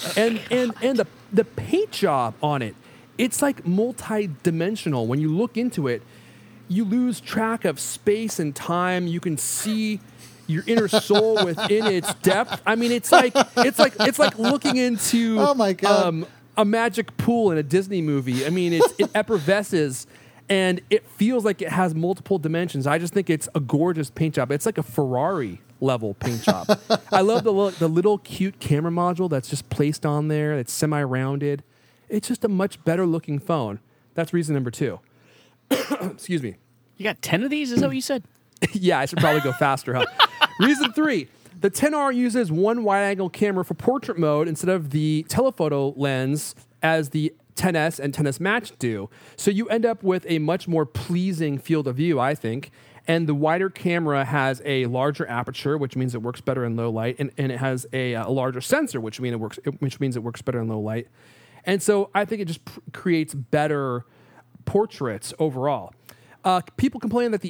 [SPEAKER 3] And the paint job on it, it's like multi-dimensional. When you look into it, you lose track of space and time. You can see your inner soul within its depth. I mean, it's like looking into
[SPEAKER 5] Oh my God.
[SPEAKER 3] A magic pool in a Disney movie. I mean, it effervesces and it feels like it has multiple dimensions. I just think it's a gorgeous paint job. It's like a Ferrari level paint job. I love the little cute camera module that's just placed on there. It's semi-rounded. It's just a much better looking phone. That's reason number 2. Excuse me.
[SPEAKER 4] You got 10 of these? Is that what you said?
[SPEAKER 3] Yeah, I should probably go faster, huh? Reason 3. The 10R uses one wide-angle camera for portrait mode instead of the telephoto lens as the 10S and 10S Match do. So you end up with a much more pleasing field of view, I think. And the wider camera has a larger aperture, which means it works better in low light, and it has a larger sensor, which means it works better in low light. And so I think it just creates better portraits overall. People complain that the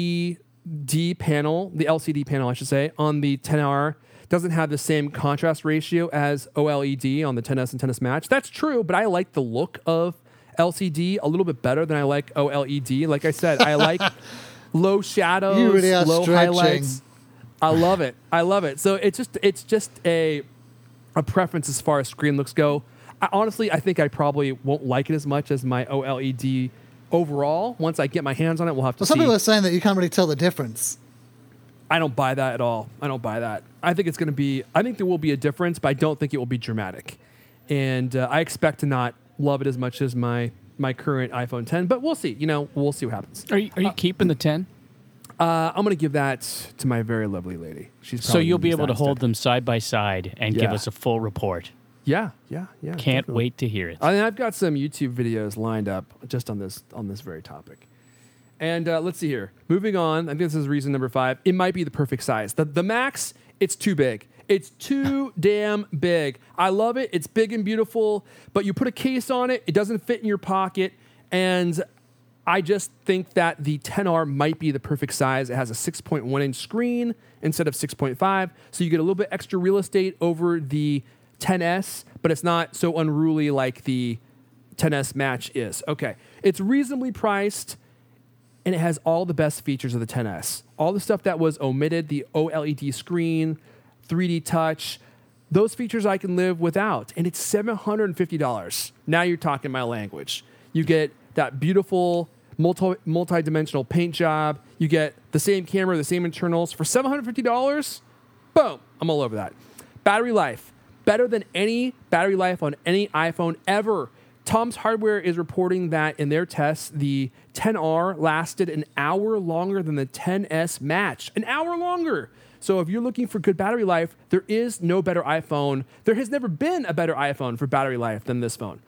[SPEAKER 3] LCD panel, I should say, on the 10R doesn't have the same contrast ratio as OLED on the 10S and 10S Match. That's true, but I like the look of LCD a little bit better than I like OLED. Like I said, I like low shadows,
[SPEAKER 5] You really are
[SPEAKER 3] low
[SPEAKER 5] stretching.
[SPEAKER 3] highlights. I love it. So it's just a preference as far as screen looks go. I think I probably won't like it as much as my OLED overall. Once I get my hands on it, we'll have to see.
[SPEAKER 5] Some people are saying that you can't really tell the difference.
[SPEAKER 3] I don't buy that at all. I don't buy that. I think there will be a difference, but I don't think it will be dramatic. And I expect to not love it as much as my current iPhone 10, but we'll see. We'll see what happens.
[SPEAKER 4] Are you keeping the 10?
[SPEAKER 3] I'm going to give that to my very lovely lady.
[SPEAKER 4] So you'll be able to hold them side by side and give us a full report.
[SPEAKER 3] Yeah.
[SPEAKER 4] Can't
[SPEAKER 3] definitely.
[SPEAKER 4] wait to hear it.
[SPEAKER 3] I mean, I've got some YouTube videos lined up just on this very topic. And let's see here. Moving on, I think this is reason number 5. It might be the perfect size. The Max, it's too big. It's too damn big. I love it. It's big and beautiful, but you put a case on it, it doesn't fit in your pocket, and I just think that the 10R might be the perfect size. It has a 6.1-inch screen instead of 6.5, so you get a little bit extra real estate over the 10S, but it's not so unruly like the 10S Match is. Okay, it's reasonably priced, and it has all the best features of the 10S. All the stuff that was omitted, the OLED screen, 3D touch, those features I can live without, and it's $750. Now you're talking my language. You get that beautiful multi-dimensional paint job. You get the same camera, the same internals for $750. Boom, I'm all over that. Battery life. Better than any battery life on any iPhone ever. Tom's Hardware is reporting that in their tests, the 10R lasted an hour longer than the 10S Match. An hour longer. So if you're looking for good battery life, there is no better iPhone. There has never been a better iPhone for battery life than this phone.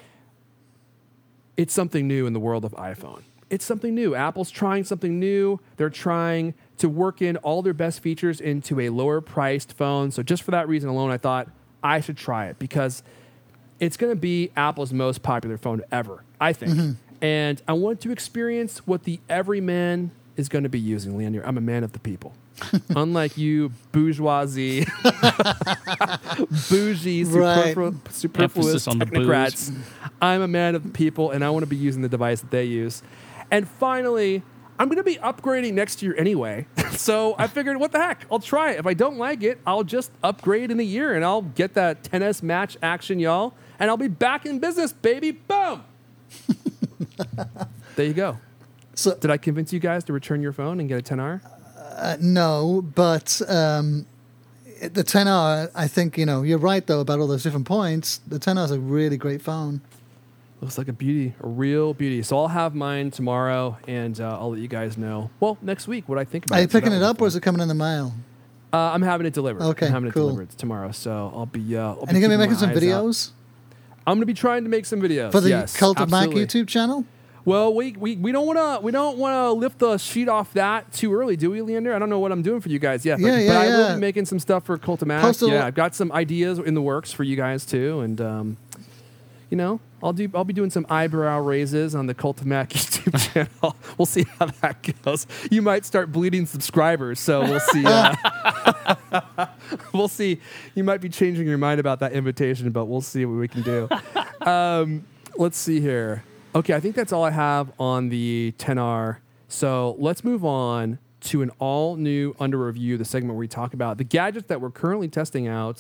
[SPEAKER 3] It's something new in the world of iPhone. It's something new. Apple's trying something new. They're trying to work in all their best features into a lower priced phone. So just for that reason alone, I thought I should try it because it's going to be Apple's most popular phone ever, I think. And I want to experience what the everyman is going to be using, Leander. I'm a man of the people. Unlike you, bourgeoisie, bougie, superfluous
[SPEAKER 4] Emphasis on the
[SPEAKER 3] technocrats. I'm a man of the people, and I want to be using the device that they use. And finally, I'm going to be upgrading next year anyway. So I figured, what the heck? I'll try it. If I don't like it, I'll just upgrade in a year, and I'll get that 10S match action, y'all. And I'll be back in business, baby. Boom. There you go.
[SPEAKER 5] So
[SPEAKER 3] did I convince you guys to return your phone and get a 10R?
[SPEAKER 5] no, but the 10R, I think, you're right, though, about all those different points. The 10R is a really great phone.
[SPEAKER 3] Looks like a beauty, a real beauty. So I'll have mine tomorrow, and I'll let you guys know. Well, next week, what I think about it.
[SPEAKER 5] Are you picking it up, or is it coming in the mail?
[SPEAKER 3] I'm having it delivered.
[SPEAKER 5] Okay,
[SPEAKER 3] I'm having
[SPEAKER 5] cool.
[SPEAKER 3] it delivered tomorrow, so I'll be. And
[SPEAKER 5] you're going to be making some videos?
[SPEAKER 3] I'm going to be trying to make some videos
[SPEAKER 5] For the Cult of Mac
[SPEAKER 3] absolutely.
[SPEAKER 5] YouTube channel?
[SPEAKER 3] Well, we don't want to lift the sheet off that too early, do we, Leander? I don't know what I'm doing for you guys yet, but I will be making some stuff for Cult of Mac. I've got some ideas in the works for you guys too, and I'll be doing some eyebrow raises on the Cult of Mac YouTube channel. We'll see how that goes. You might start bleeding subscribers, so we'll see. We'll see. You might be changing your mind about that invitation, but we'll see what we can do. Let's see here. Okay, I think that's all I have on the 10R. So let's move on to an all-new under review, the segment where we talk about the gadgets that we're currently testing out.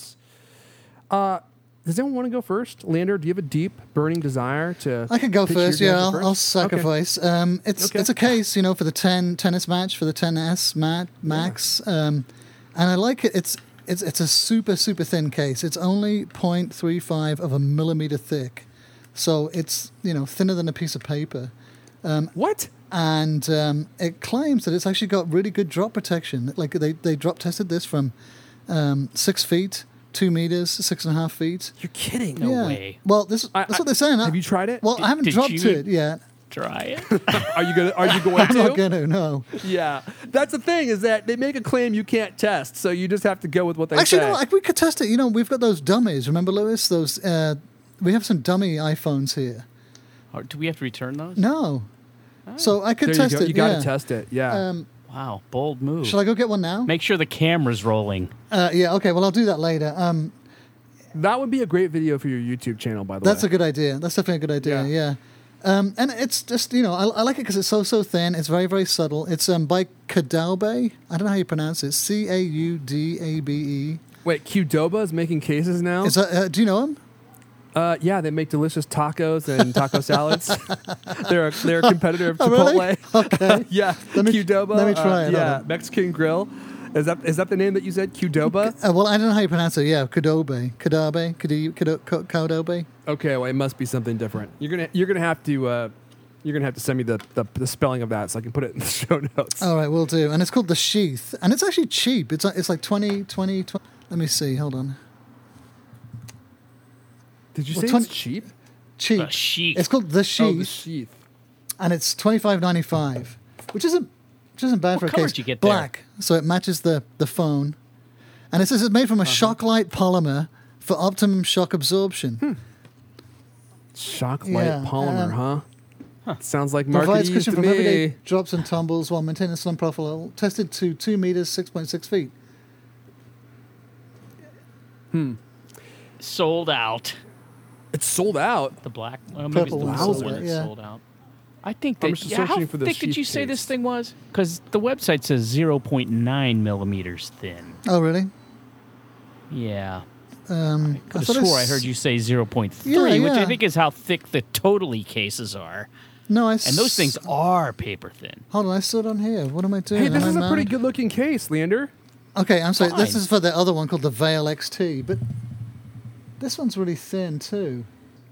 [SPEAKER 3] Does anyone want to go first? Leander, do you have a deep, burning desire to...
[SPEAKER 5] I can go
[SPEAKER 3] pitch
[SPEAKER 5] first,
[SPEAKER 3] your
[SPEAKER 5] yeah.
[SPEAKER 3] gadget
[SPEAKER 5] I'll
[SPEAKER 3] first?
[SPEAKER 5] sacrifice.
[SPEAKER 3] Okay.
[SPEAKER 5] It's a case, for the 10 tennis match, for the 10S Max. And I like it. It's a super, super thin case. It's only 0.35 of a millimeter thick. So it's, thinner than a piece of paper.
[SPEAKER 3] What?
[SPEAKER 5] And it claims that it's actually got really good drop protection. Like they drop tested this from 6 feet, 2 meters, 6.5 feet.
[SPEAKER 3] You're kidding.
[SPEAKER 4] No way.
[SPEAKER 5] Well, that's what they're saying.
[SPEAKER 3] Have you tried it?
[SPEAKER 5] Well, I haven't
[SPEAKER 4] Did
[SPEAKER 5] dropped
[SPEAKER 4] you-
[SPEAKER 5] it yet.
[SPEAKER 4] Try it.
[SPEAKER 3] Are you going
[SPEAKER 5] I'm
[SPEAKER 3] to?
[SPEAKER 5] not going to, no.
[SPEAKER 3] Yeah. That's the thing, is that they make a claim you can't test, so you just have to go with what they
[SPEAKER 5] Actually,
[SPEAKER 3] say.
[SPEAKER 5] no, we could test it. We've got those dummies. Remember, Lewis? Those we have some dummy iPhones here.
[SPEAKER 4] Or do we have to return those?
[SPEAKER 5] No. So I could
[SPEAKER 3] There
[SPEAKER 5] test
[SPEAKER 3] you go.
[SPEAKER 5] it.
[SPEAKER 3] You got to
[SPEAKER 5] yeah.
[SPEAKER 3] test it. Yeah.
[SPEAKER 4] Wow, bold move.
[SPEAKER 5] Shall I go get one now?
[SPEAKER 4] Make sure the camera's rolling.
[SPEAKER 5] Yeah, okay. Well, I'll do that later.
[SPEAKER 3] That would be a great video for your YouTube channel, by the way.
[SPEAKER 5] That's a good idea. That's definitely a good idea, yeah. And it's just, I like it because it's so thin. It's very, very subtle. It's by Caudabe. I don't know how you pronounce it. Caudabe.
[SPEAKER 3] Wait, Qdoba is making cases now?
[SPEAKER 5] Do you know him?
[SPEAKER 3] Yeah, they make delicious tacos and taco salads. They're a competitor of
[SPEAKER 5] Oh,
[SPEAKER 3] Chipotle.
[SPEAKER 5] really? Okay.
[SPEAKER 3] Yeah,
[SPEAKER 5] Let me-
[SPEAKER 3] Qdoba.
[SPEAKER 5] let me try it.
[SPEAKER 3] Yeah,
[SPEAKER 5] Hold on.
[SPEAKER 3] Mexican Grill. Is that the name that you said? Qdoba?
[SPEAKER 5] Well, I don't know how you pronounce it. Yeah, Caudabe. Caudabe.
[SPEAKER 3] Okay, well, it must be something different. You're gonna have to send me the spelling of that so I can put it in the show notes.
[SPEAKER 5] All right, we'll do. And it's called The Sheath. And it's actually cheap. It's like 20. Let me see. Hold on.
[SPEAKER 3] Did you
[SPEAKER 5] Well,
[SPEAKER 3] say
[SPEAKER 5] 20
[SPEAKER 3] it's cheap?
[SPEAKER 5] Cheap.
[SPEAKER 4] The Sheath.
[SPEAKER 5] It's called The
[SPEAKER 3] Oh,
[SPEAKER 5] Sheath.
[SPEAKER 3] the sheath.
[SPEAKER 5] And it's $25.95, which isn't bad for a
[SPEAKER 4] color
[SPEAKER 5] case.
[SPEAKER 4] did you get there?
[SPEAKER 5] Black, so it matches the phone. And it says it's made from a Shocklight polymer for optimum shock absorption.
[SPEAKER 3] Shock light
[SPEAKER 5] Yeah,
[SPEAKER 3] polymer, huh? Sounds like
[SPEAKER 5] Provides
[SPEAKER 3] marketing
[SPEAKER 5] cushion
[SPEAKER 3] to
[SPEAKER 5] from
[SPEAKER 3] me.
[SPEAKER 5] everyday drops and tumbles while maintaining a slim profile. Tested to 2 meters, 6.6 feet.
[SPEAKER 4] Sold out.
[SPEAKER 3] It's sold out.
[SPEAKER 4] The black, well, maybe it's the
[SPEAKER 5] Purple
[SPEAKER 4] blue
[SPEAKER 5] one's
[SPEAKER 4] one
[SPEAKER 5] sold out,
[SPEAKER 4] that's
[SPEAKER 5] yeah.
[SPEAKER 4] sold out. I think
[SPEAKER 3] I'm
[SPEAKER 4] that.
[SPEAKER 3] just
[SPEAKER 4] Yeah, how
[SPEAKER 3] searching for the
[SPEAKER 4] thick did
[SPEAKER 3] sheath
[SPEAKER 4] you say
[SPEAKER 3] case.
[SPEAKER 4] this thing was? Because the website says 0.9 millimeters thin.
[SPEAKER 5] Oh, really?
[SPEAKER 4] Yeah.
[SPEAKER 5] I
[SPEAKER 4] Could have
[SPEAKER 5] thought
[SPEAKER 4] swore I heard you say 0.3,
[SPEAKER 5] Yeah,
[SPEAKER 4] which
[SPEAKER 5] yeah.
[SPEAKER 4] I think is how thick the totally cases are.
[SPEAKER 5] No,
[SPEAKER 4] And those things are paper thin.
[SPEAKER 5] Hold on, I saw it on here. What am I doing?
[SPEAKER 3] Hey, this
[SPEAKER 5] Am
[SPEAKER 3] is
[SPEAKER 5] I
[SPEAKER 3] a pretty
[SPEAKER 5] mad?
[SPEAKER 3] good-looking case, Leander.
[SPEAKER 5] Okay, I'm sorry. This
[SPEAKER 4] Fine.
[SPEAKER 5] is for the other one called the Veil XT, but this one's really thin too.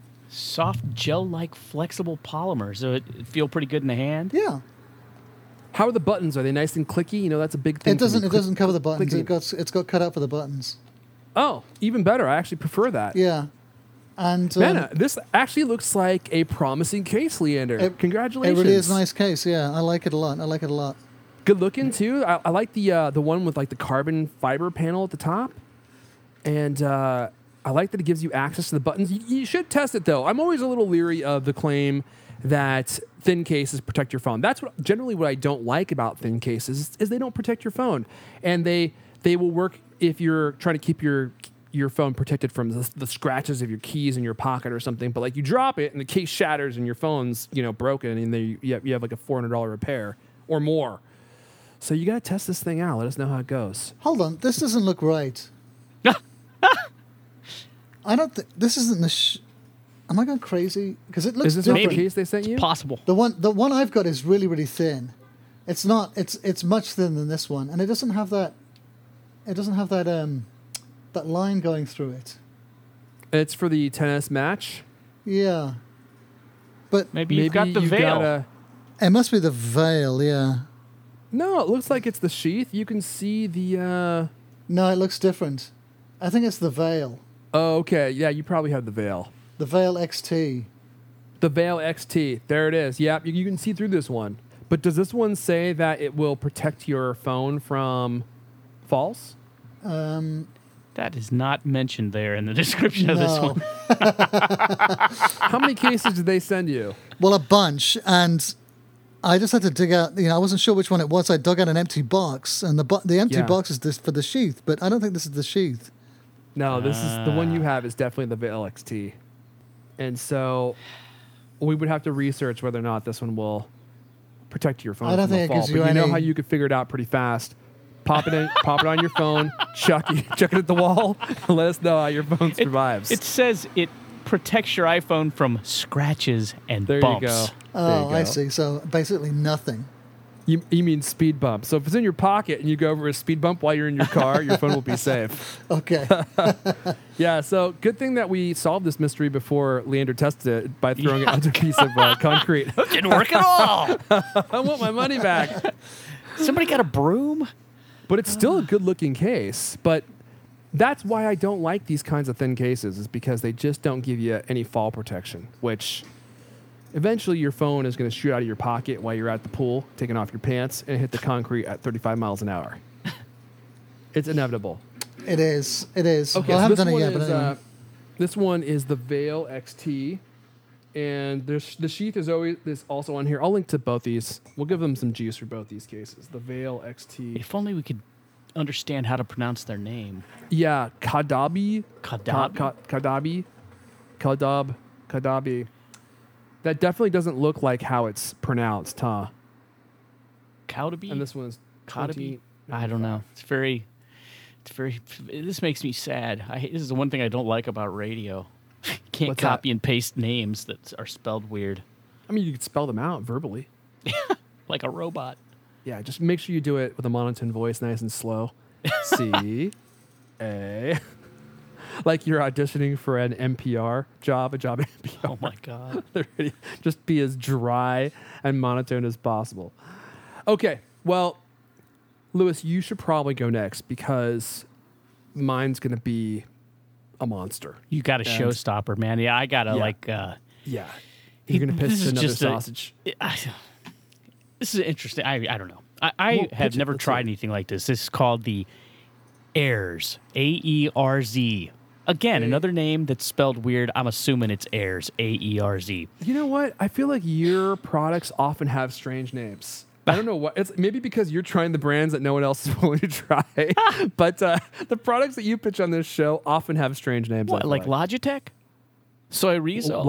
[SPEAKER 4] Soft gel-like flexible polymer, so it feel pretty good in the hand.
[SPEAKER 5] Yeah.
[SPEAKER 3] How are the buttons? Are they nice and clicky? You know, that's a big thing.
[SPEAKER 5] It doesn't cover the buttons.
[SPEAKER 3] clicky.
[SPEAKER 5] It's got cut out for the buttons.
[SPEAKER 3] Oh, even better. I actually prefer that.
[SPEAKER 5] Yeah. And
[SPEAKER 3] Man, this actually looks like a promising case, Leander. Congratulations.
[SPEAKER 5] It really is a nice case. Yeah, I like it a lot.
[SPEAKER 3] Good looking too. I like the one with like the carbon fiber panel at the top, and I like that it gives you access to the buttons. You should test it though. I'm always a little leery of the claim that thin cases protect your phone. That's generally what I don't like about thin cases is they don't protect your phone, and they will work if you're trying to keep your phone protected from the scratches of your keys in your pocket or something. But like you drop it and the case shatters and your phone's broken, and you have like a $400 repair or more. So you got to test this thing out. Let us know how it goes.
[SPEAKER 5] Hold on, this doesn't look right. I don't think this isn't the. Am I going crazy? Because it looks
[SPEAKER 3] Is this
[SPEAKER 5] different.
[SPEAKER 3] not the case they sent you?
[SPEAKER 4] Possible.
[SPEAKER 5] The one I've got is really, really thin. It's not. It's much thinner than this one, and it doesn't have that. It doesn't have that line going through it.
[SPEAKER 3] It's for the tennis match.
[SPEAKER 5] Yeah, but
[SPEAKER 4] Maybe you've got the
[SPEAKER 3] you've
[SPEAKER 4] veil.
[SPEAKER 3] gotta-
[SPEAKER 5] it must be the veil. Yeah.
[SPEAKER 3] No, it looks like it's the sheath. You can see the.
[SPEAKER 5] No, it looks different. I think it's the veil.
[SPEAKER 3] Oh, okay. Yeah, you probably have the veil.
[SPEAKER 5] The Veil XT.
[SPEAKER 3] The Veil XT. There it is. Yep, you can see through this one. But does this one say that it will protect your phone from false?
[SPEAKER 4] That is not mentioned there in the description of this
[SPEAKER 5] No.
[SPEAKER 4] one.
[SPEAKER 3] How many cases did they send you?
[SPEAKER 5] Well, a bunch, and I just had to dig out. I wasn't sure which one it was. I dug out an empty box, and the empty
[SPEAKER 3] Yeah.
[SPEAKER 5] box is this for the sheath, but I don't think this is the sheath.
[SPEAKER 3] No, this is the one you have is definitely the Veil XT. And so we would have to research whether or not this one will protect your phone
[SPEAKER 5] I don't
[SPEAKER 3] from
[SPEAKER 5] think
[SPEAKER 3] a
[SPEAKER 5] it
[SPEAKER 3] fall.
[SPEAKER 5] gives
[SPEAKER 3] But
[SPEAKER 5] you
[SPEAKER 3] you know
[SPEAKER 5] any-
[SPEAKER 3] how you could figure it out pretty fast. Pop it in, pop it on your phone, chuck it at the wall, and let us know how your phone survives.
[SPEAKER 4] It says it protects your iPhone from scratches and
[SPEAKER 3] There
[SPEAKER 4] bumps.
[SPEAKER 3] you go.
[SPEAKER 5] Oh,
[SPEAKER 3] There
[SPEAKER 5] I
[SPEAKER 3] you go.
[SPEAKER 5] see. So basically nothing.
[SPEAKER 3] You mean speed bump. So if it's in your pocket and you go over a speed bump while you're in your car, your phone will be safe.
[SPEAKER 5] Okay.
[SPEAKER 3] Yeah, so good thing that we solved this mystery before Leander tested it by throwing it onto a piece of concrete.
[SPEAKER 4] Didn't work at all.
[SPEAKER 3] I want my money back.
[SPEAKER 4] Somebody got a broom?
[SPEAKER 3] But it's still a good-looking case. But that's why I don't like these kinds of thin cases is because they just don't give you any fall protection, which eventually your phone is going to shoot out of your pocket while you're at the pool, taking off your pants, and hit the concrete at 35 miles an hour. It's inevitable.
[SPEAKER 5] It is. It is.
[SPEAKER 3] Okay,
[SPEAKER 5] Well, I
[SPEAKER 3] so
[SPEAKER 5] haven't
[SPEAKER 3] this
[SPEAKER 5] done it
[SPEAKER 3] one
[SPEAKER 5] yet, but
[SPEAKER 3] is
[SPEAKER 5] anyway.
[SPEAKER 3] this one is the Veil XT, and the sheath is also on here. I'll link to both these. We'll give them some juice for both these cases. The Veil XT.
[SPEAKER 4] If only we could understand how to pronounce their name.
[SPEAKER 3] Yeah, Kadabi.
[SPEAKER 4] Kadabi?
[SPEAKER 3] Kadabi. That definitely doesn't look like how it's pronounced, huh?
[SPEAKER 4] Cowdaby?
[SPEAKER 3] And this one is
[SPEAKER 4] Cowdaby? I don't know. It's very. This makes me sad. This is the one thing I don't like about radio. Can't
[SPEAKER 3] What's
[SPEAKER 4] copy
[SPEAKER 3] that?
[SPEAKER 4] and paste names that are spelled weird,
[SPEAKER 3] I mean, you could spell them out verbally.
[SPEAKER 4] like a robot.
[SPEAKER 3] Yeah, just make sure you do it with a monotone voice, nice and slow. C A. Like you're auditioning for an NPR job, a job at NPR.
[SPEAKER 4] Oh my god.
[SPEAKER 3] Just be as dry and monotone as possible. Okay, well, Lewis, you should probably go next because mine's going to be a monster.
[SPEAKER 4] You got a
[SPEAKER 3] And-
[SPEAKER 4] showstopper, man. Yeah, I gotta
[SPEAKER 3] Yeah. Yeah. You're going to
[SPEAKER 4] This
[SPEAKER 3] piss
[SPEAKER 4] is
[SPEAKER 3] another
[SPEAKER 4] just
[SPEAKER 3] sausage.
[SPEAKER 4] This is interesting. I don't know. I
[SPEAKER 3] Well,
[SPEAKER 4] have
[SPEAKER 3] pitch it.
[SPEAKER 4] never
[SPEAKER 3] Let's
[SPEAKER 4] tried
[SPEAKER 3] see.
[SPEAKER 4] anything like this. This is called the AIRZ. AERZ. Again, another name that's spelled weird. I'm assuming it's AIRZ. AERZ.
[SPEAKER 3] You know what? I feel like your products often have strange names. I don't know what. It's maybe because you're trying the brands that no one else is willing to try. But the products that you pitch on this show often have strange names.
[SPEAKER 4] What,
[SPEAKER 3] I feel
[SPEAKER 4] like Logitech? Soy Rizo?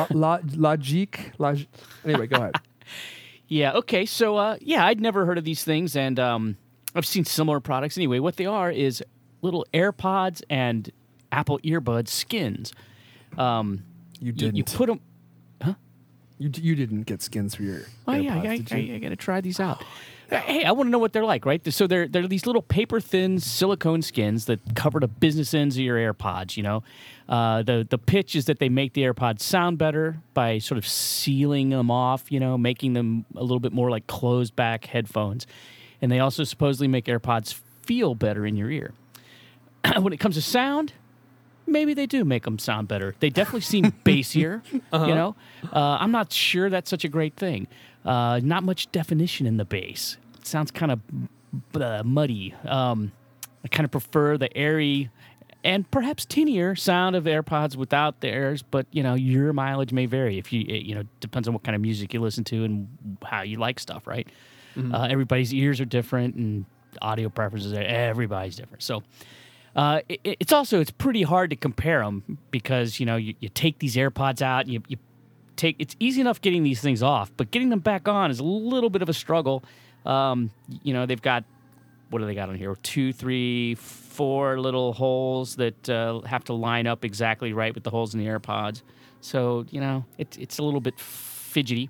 [SPEAKER 3] Logic. Anyway, go ahead.
[SPEAKER 4] Yeah, okay. So, I'd never heard of these things, and I've seen similar products. Anyway, what they are is little AirPods and Apple earbud skins.
[SPEAKER 3] You didn't.
[SPEAKER 4] You put them...
[SPEAKER 3] You didn't get skins for your
[SPEAKER 4] Oh yeah,
[SPEAKER 3] AirPods, did you?
[SPEAKER 4] I got to try these out. Hey, I want to know what they're like, right? So they're these little paper thin silicone skins that cover the business ends of your AirPods. You know, the pitch is that they make the AirPods sound better by sort of sealing them off. You know, making them a little bit more like closed back headphones, and they also supposedly make AirPods feel better in your ear. When it comes to sound, maybe they do make them sound better. They definitely seem bassier. You know, I'm not sure that's such a great thing. Not much definition in the bass. It sounds kind of muddy. I kind of prefer the airy and perhaps tinier sound of AirPods without the airs, but you know, your mileage may vary. If you know, depends on what kind of music you listen to and how you like stuff, right? Everybody's ears are different and audio preferences, everybody's different. So it's pretty hard to compare them because, you know, you take these AirPods out and it's easy enough getting these things off, but getting them back on is a little bit of a struggle. You know, they've got, what do they got on here? 2, 3, 4 little holes that have to line up exactly right with the holes in the AirPods. So, you know, it's a little bit fidgety.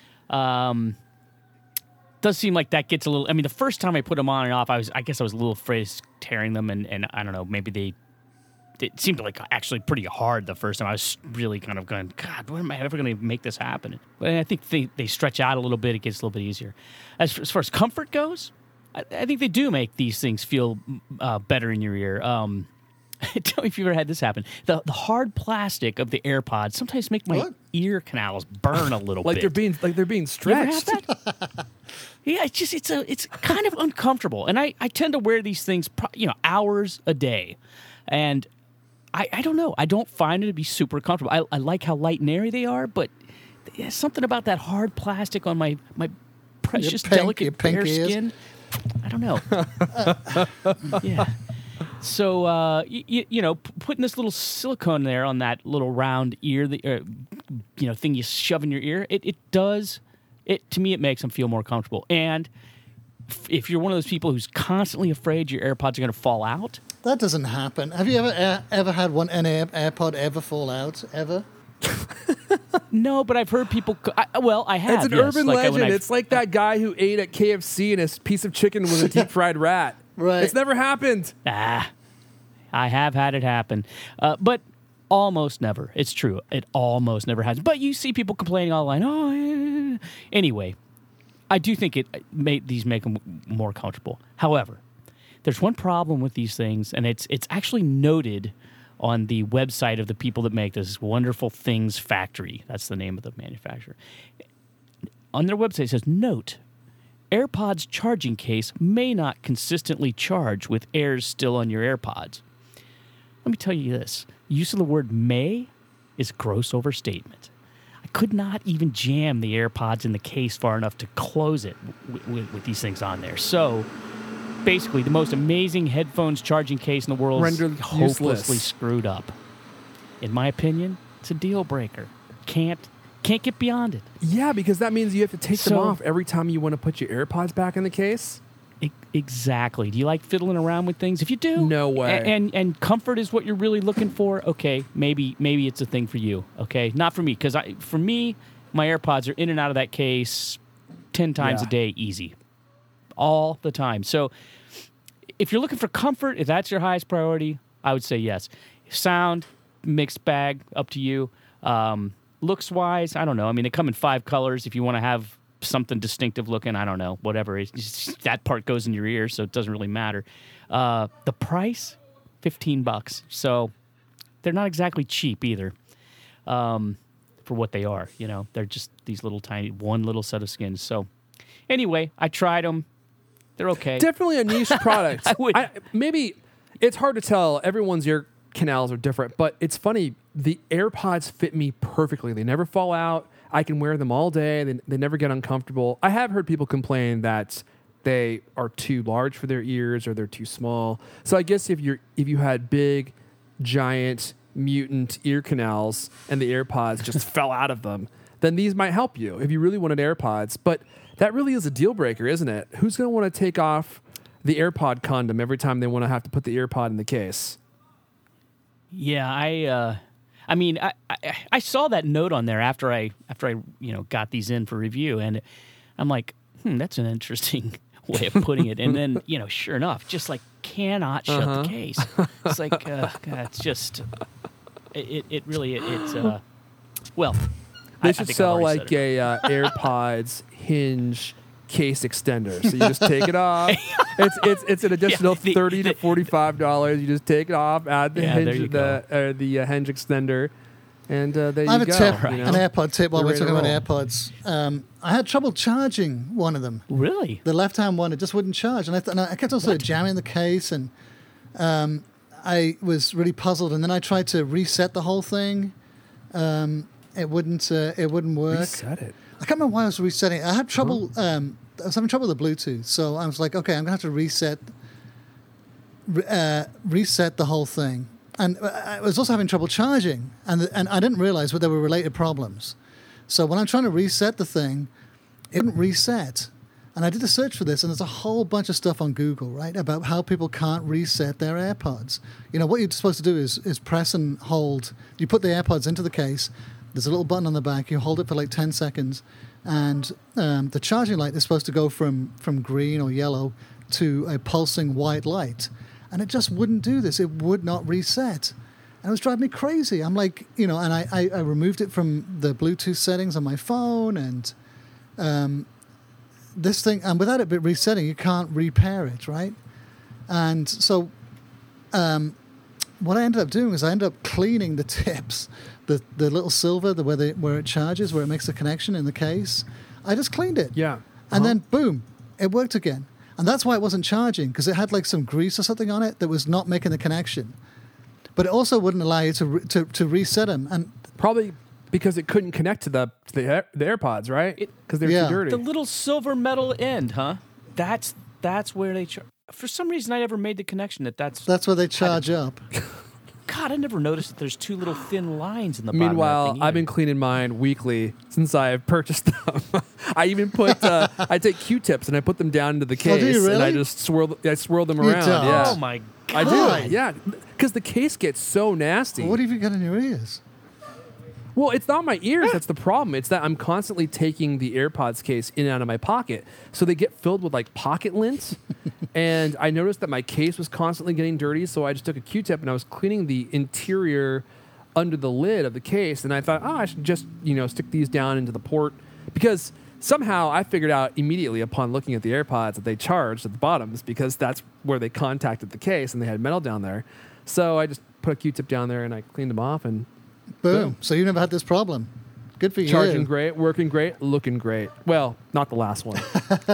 [SPEAKER 4] Does seem like that gets a little, I mean, the first time I put them on and off, I guess I was a little afraid of tearing them, and I don't know, maybe it seemed like actually pretty hard the first time. I was really kind of going, God, when am I ever going to make this happen? But I think they stretch out a little bit. It gets a little bit easier. As far as comfort goes, I think they do make these things feel better in your ear. Tell me if you've ever had this happen. The hard plastic of the AirPods sometimes make my ear canals burn a little bit.
[SPEAKER 3] They're being stretched.
[SPEAKER 4] You ever have that? Yeah, it's kind of uncomfortable. And I tend to wear these things, hours a day. And I don't know. I don't find it to be super comfortable. I like how light and airy they are, but there's something about that hard plastic on my precious, delicate bare skin. I don't know. Yeah. So, putting this little silicone there on that little round ear, thing you shove in your ear, to me, it makes them feel more comfortable. And if you're one of those people who's constantly afraid your AirPods are going to fall out.
[SPEAKER 5] That doesn't happen. Have you ever had an AirPod ever fall out, ever?
[SPEAKER 4] No, but I've heard people. I have.
[SPEAKER 3] It's an urban legend. It's like that guy who ate at KFC and his piece of chicken was a deep fried rat.
[SPEAKER 5] Right.
[SPEAKER 3] It's never happened.
[SPEAKER 4] I have had it happen, but almost never. It's true. It almost never happens. But you see people complaining online. Oh, anyway, I do think these make them more comfortable. However, there's one problem with these things, and it's actually noted on the website of the people that make this Wonderful Things Factory. That's the name of the manufacturer. On their website, it says, note, AirPods charging case may not consistently charge with airs still on your AirPods. Let me tell you this. Use of the word may is a gross overstatement. I could not even jam the AirPods in the case far enough to close it with these things on there. So basically, the most amazing headphones charging case in the world
[SPEAKER 3] rendered
[SPEAKER 4] is hopelessly
[SPEAKER 3] useless.
[SPEAKER 4] Screwed up. In my opinion, it's a deal breaker. Can't get beyond it.
[SPEAKER 3] Yeah, because that means you have to take them off every time you want to put your AirPods back in the case.
[SPEAKER 4] Exactly. Do you like fiddling around with things? If you do,
[SPEAKER 3] no way.
[SPEAKER 4] And comfort is what you're really looking for. Okay, maybe it's a thing for you. Okay, not for me, because for me, my AirPods are in and out of that case 10 times a day, easy, all the time. So, if you're looking for comfort, if that's your highest priority, I would say yes. Sound, mixed bag, up to you. Looks wise, I don't know. I mean, they come in 5 colors. If you want to have something distinctive looking, I don't know, whatever. It's just, that part goes in your ear, so it doesn't really matter. The price, $15. So they're not exactly cheap either for what they are. You know, they're just these little tiny, one little set of skins. So anyway, I tried them. They're okay.
[SPEAKER 3] Definitely a niche product. Maybe it's hard to tell. Everyone's ear canals are different, but it's funny. The AirPods fit me perfectly. They never fall out. I can wear them all day. They never get uncomfortable. I have heard people complain that they are too large for their ears or they're too small. So I guess if you had big, giant, mutant ear canals and the AirPods just fell out of them, then these might help you if you really wanted AirPods. But that really is a deal breaker, isn't it? Who's going to want to take off the AirPod condom every time they want to have to put the AirPod in the case?
[SPEAKER 4] Yeah, I mean, I saw that note on there after I got these in for review, and I'm like, that's an interesting way of putting it. And then sure enough, just like cannot shut the case. It's like God, it's just it really it's well.
[SPEAKER 3] They should sell like a AirPods hinge case extender. So you just take it off. It's an additional $30 to $45. You just take it off, add the hinge the hinge extender, and there you go.
[SPEAKER 5] I have a tip,
[SPEAKER 3] you know?
[SPEAKER 5] an AirPod tip while we're
[SPEAKER 3] You're
[SPEAKER 5] talking
[SPEAKER 3] ready
[SPEAKER 5] about
[SPEAKER 3] to
[SPEAKER 5] AirPods. I had trouble charging one of them.
[SPEAKER 4] Really?
[SPEAKER 5] The left-hand one, it just wouldn't charge. And I kept on sort of jamming the case, and I was really puzzled. And then I tried to reset the whole thing. It wouldn't work.
[SPEAKER 3] Reset it.
[SPEAKER 5] I can't remember why I was resetting. I had trouble. I was having trouble with the Bluetooth, so I was like, okay, I'm gonna have to reset the whole thing. And I was also having trouble charging, and I didn't realize there were related problems. So when I'm trying to reset the thing, it didn't reset. And I did a search for this, and there's a whole bunch of stuff on Google, right, about how people can't reset their AirPods. What you're supposed to do is press and hold. You put the AirPods into the case. There's a little button on the back. You hold it for like 10 seconds, and the charging light is supposed to go from green or yellow to a pulsing white light. And it just wouldn't do this. It would not reset. And it was driving me crazy. I'm like, and I removed it from the Bluetooth settings on my phone, and this thing, and without it resetting, you can't repair it, right? And so what I ended up doing is I ended up cleaning the tips, the little silver, where it charges, where it makes the connection in the case. I just cleaned it.
[SPEAKER 3] Yeah.
[SPEAKER 5] And then, boom, it worked again. And that's why it wasn't charging, because it had like some grease or something on it that was not making the connection. But it also wouldn't allow you to reset them. And
[SPEAKER 3] probably because it couldn't connect to the AirPods, right? Because they're too dirty.
[SPEAKER 4] The little silver metal end, huh? That's where they charge. For some reason, I never made the connection that's
[SPEAKER 5] where they charge up.
[SPEAKER 4] God, I never noticed that there's two little thin lines in the bottom.
[SPEAKER 3] Meanwhile, I've been cleaning mine weekly since I've purchased them. I even put I take Q-tips and I put them down into the case,
[SPEAKER 5] do you really?
[SPEAKER 3] and I just swirl them
[SPEAKER 5] You
[SPEAKER 3] around.
[SPEAKER 5] don't.
[SPEAKER 3] Yeah.
[SPEAKER 4] Oh my God!
[SPEAKER 3] I do. Yeah, because the case gets so nasty.
[SPEAKER 5] What have you got in your ears?
[SPEAKER 3] Well, it's not my ears that's the problem. It's that I'm constantly taking the AirPods case in and out of my pocket. So they get filled with like pocket lint. And I noticed that my case was constantly getting dirty. So I just took a Q-tip and I was cleaning the interior under the lid of the case. And I thought, I should just, stick these down into the port. Because somehow I figured out immediately upon looking at the AirPods that they charged at the bottoms, because that's where they contacted the case and they had metal down there. So I just put a Q-tip down there and I cleaned them off, and
[SPEAKER 5] Boom. So you never had this problem. Good for you.
[SPEAKER 3] charging great, working great, looking great. Well, not the last one.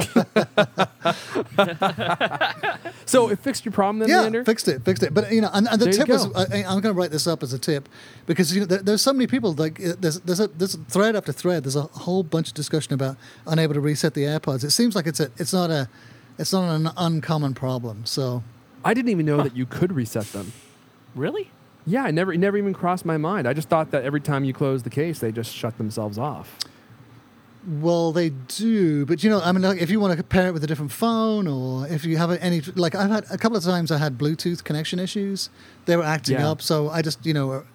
[SPEAKER 3] So it fixed your problem then,
[SPEAKER 5] Yeah,
[SPEAKER 3] Leander?
[SPEAKER 5] fixed it. But and the
[SPEAKER 3] There you
[SPEAKER 5] tip was,
[SPEAKER 3] go.
[SPEAKER 5] I'm going to write this up as a tip, because there's so many people, like there's a thread after thread. There's a whole bunch of discussion about unable to reset the AirPods. It seems like it's not an uncommon problem. So
[SPEAKER 3] I didn't even know that you could reset them.
[SPEAKER 4] Really?
[SPEAKER 3] Yeah, it never even crossed my mind. I just thought that every time you close the case, they just shut themselves off.
[SPEAKER 5] well, they do, but like if you want to pair it with a different phone, or if you have any, like I've had a couple of times I had Bluetooth connection issues. They were acting up, so I just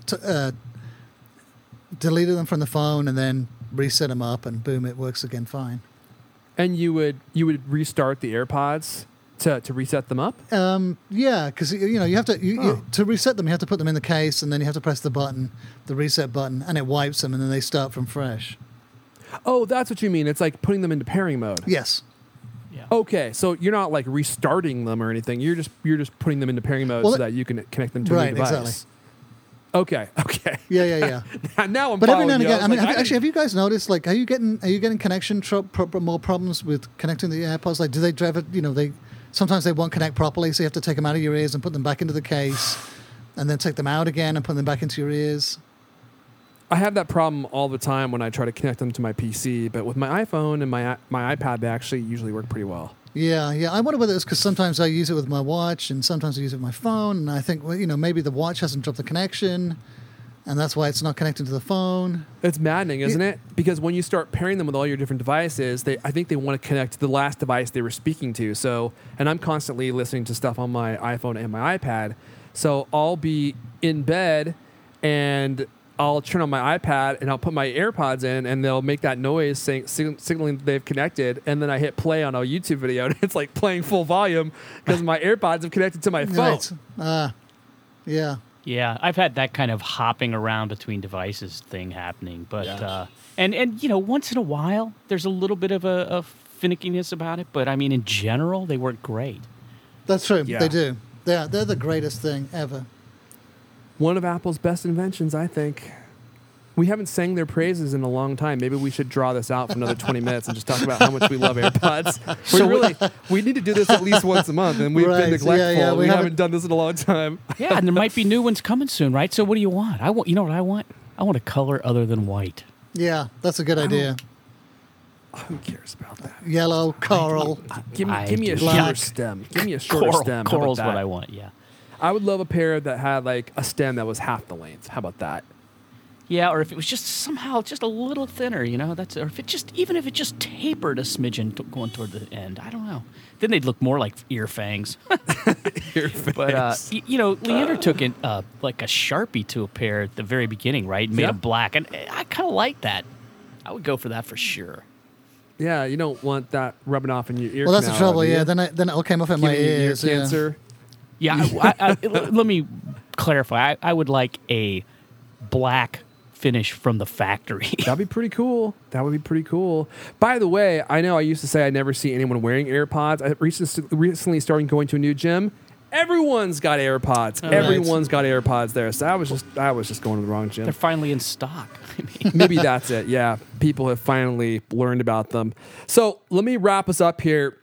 [SPEAKER 5] deleted them from the phone and then reset them up, and boom, it works again fine.
[SPEAKER 3] And you would restart the AirPods to reset them up?
[SPEAKER 5] Yeah, because you have to reset them. You have to put them in the case, and then you have to press the reset button, and it wipes them, and then they start from fresh.
[SPEAKER 3] Oh, that's what you mean. It's like putting them into pairing mode.
[SPEAKER 5] Yes.
[SPEAKER 4] Yeah.
[SPEAKER 3] Okay, so you're not like restarting them or anything. You're just putting them into pairing mode so that you can connect them to a new device.
[SPEAKER 5] Exactly.
[SPEAKER 3] Okay.
[SPEAKER 5] Yeah.
[SPEAKER 3] Now I'm.
[SPEAKER 5] But every now
[SPEAKER 3] following
[SPEAKER 5] and
[SPEAKER 3] you.
[SPEAKER 5] again,
[SPEAKER 3] I was like,
[SPEAKER 5] have you guys noticed? Like, are you getting connection more problems with connecting the AirPods? Like, do they drive it? Sometimes they won't connect properly, so you have to take them out of your ears and put them back into the case, and then take them out again and put them back into your ears.
[SPEAKER 3] I have that problem all the time when I try to connect them to my PC, but with my iPhone and my iPad, they actually usually work pretty well.
[SPEAKER 5] Yeah. I wonder whether it's because sometimes I use it with my watch and sometimes I use it with my phone, and I think, maybe the watch hasn't dropped the connection, and that's why it's not connecting to the phone.
[SPEAKER 3] It's maddening, isn't it? Because when you start pairing them with all your different devices, I think they want to connect to the last device they were speaking to. So, and I'm constantly listening to stuff on my iPhone and my iPad. So I'll be in bed and I'll turn on my iPad and I'll put my AirPods in, and they'll make that noise signaling that they've connected. And then I hit play on a YouTube video, and it's like playing full volume because my AirPods have connected to my phone.
[SPEAKER 5] Right. Yeah.
[SPEAKER 4] Yeah, I've had that kind of hopping around between devices thing happening, but and once in a while there's a little bit of a finickiness about it, but I mean in general they work great.
[SPEAKER 5] That's true.
[SPEAKER 3] Yeah.
[SPEAKER 5] They do. They're the greatest thing ever.
[SPEAKER 3] One of Apple's best inventions, I think. We haven't sang their praises in a long time. Maybe we should draw this out for another 20 minutes and just talk about how much we love AirPods. We need to do this at least once a month, and we've been neglectful.
[SPEAKER 5] Yeah,
[SPEAKER 3] we haven't done this in a long time.
[SPEAKER 4] Yeah, and there might be new ones coming soon, right? So what do you want? You know what I want? I want a color other than white.
[SPEAKER 5] Yeah, that's a good idea.
[SPEAKER 3] Who cares about that?
[SPEAKER 5] Yellow, coral.
[SPEAKER 3] Give me a
[SPEAKER 5] Black.
[SPEAKER 3] shorter stem. Give me a shorter stem. How about
[SPEAKER 4] Coral's
[SPEAKER 3] that?
[SPEAKER 4] what I want, yeah.
[SPEAKER 3] I would love a pair that had like a stem that was half the length. How about that?
[SPEAKER 4] Yeah, or if it was just somehow just a little thinner, or if it just tapered a smidgen going toward the end. I don't know. Then they'd look more like ear fangs.
[SPEAKER 3] Ear fangs.
[SPEAKER 4] But Leander took it like a Sharpie to a pair at the very beginning, right? Made them black, and I kind of like that. I would go for that for sure.
[SPEAKER 3] Yeah, you don't want that rubbing off in your ear.
[SPEAKER 5] Well, that's the
[SPEAKER 3] canal,
[SPEAKER 5] trouble.
[SPEAKER 3] do you?
[SPEAKER 5] Yeah, then it all came off in my
[SPEAKER 3] Giving you ear
[SPEAKER 5] ears. Yeah.
[SPEAKER 3] cancer.
[SPEAKER 4] Yeah, let me clarify. I would like a black finish from the factory.
[SPEAKER 3] That'd be pretty cool. That would be pretty cool. By the way, I know I used to say I never see anyone wearing AirPods. I recently started going to a new gym. Everyone's got AirPods. Everyone's got AirPods there. So I was just going to the wrong gym.
[SPEAKER 4] They're finally in stock.
[SPEAKER 3] Maybe that's it. Yeah, people have finally learned about them. So let me wrap us up here.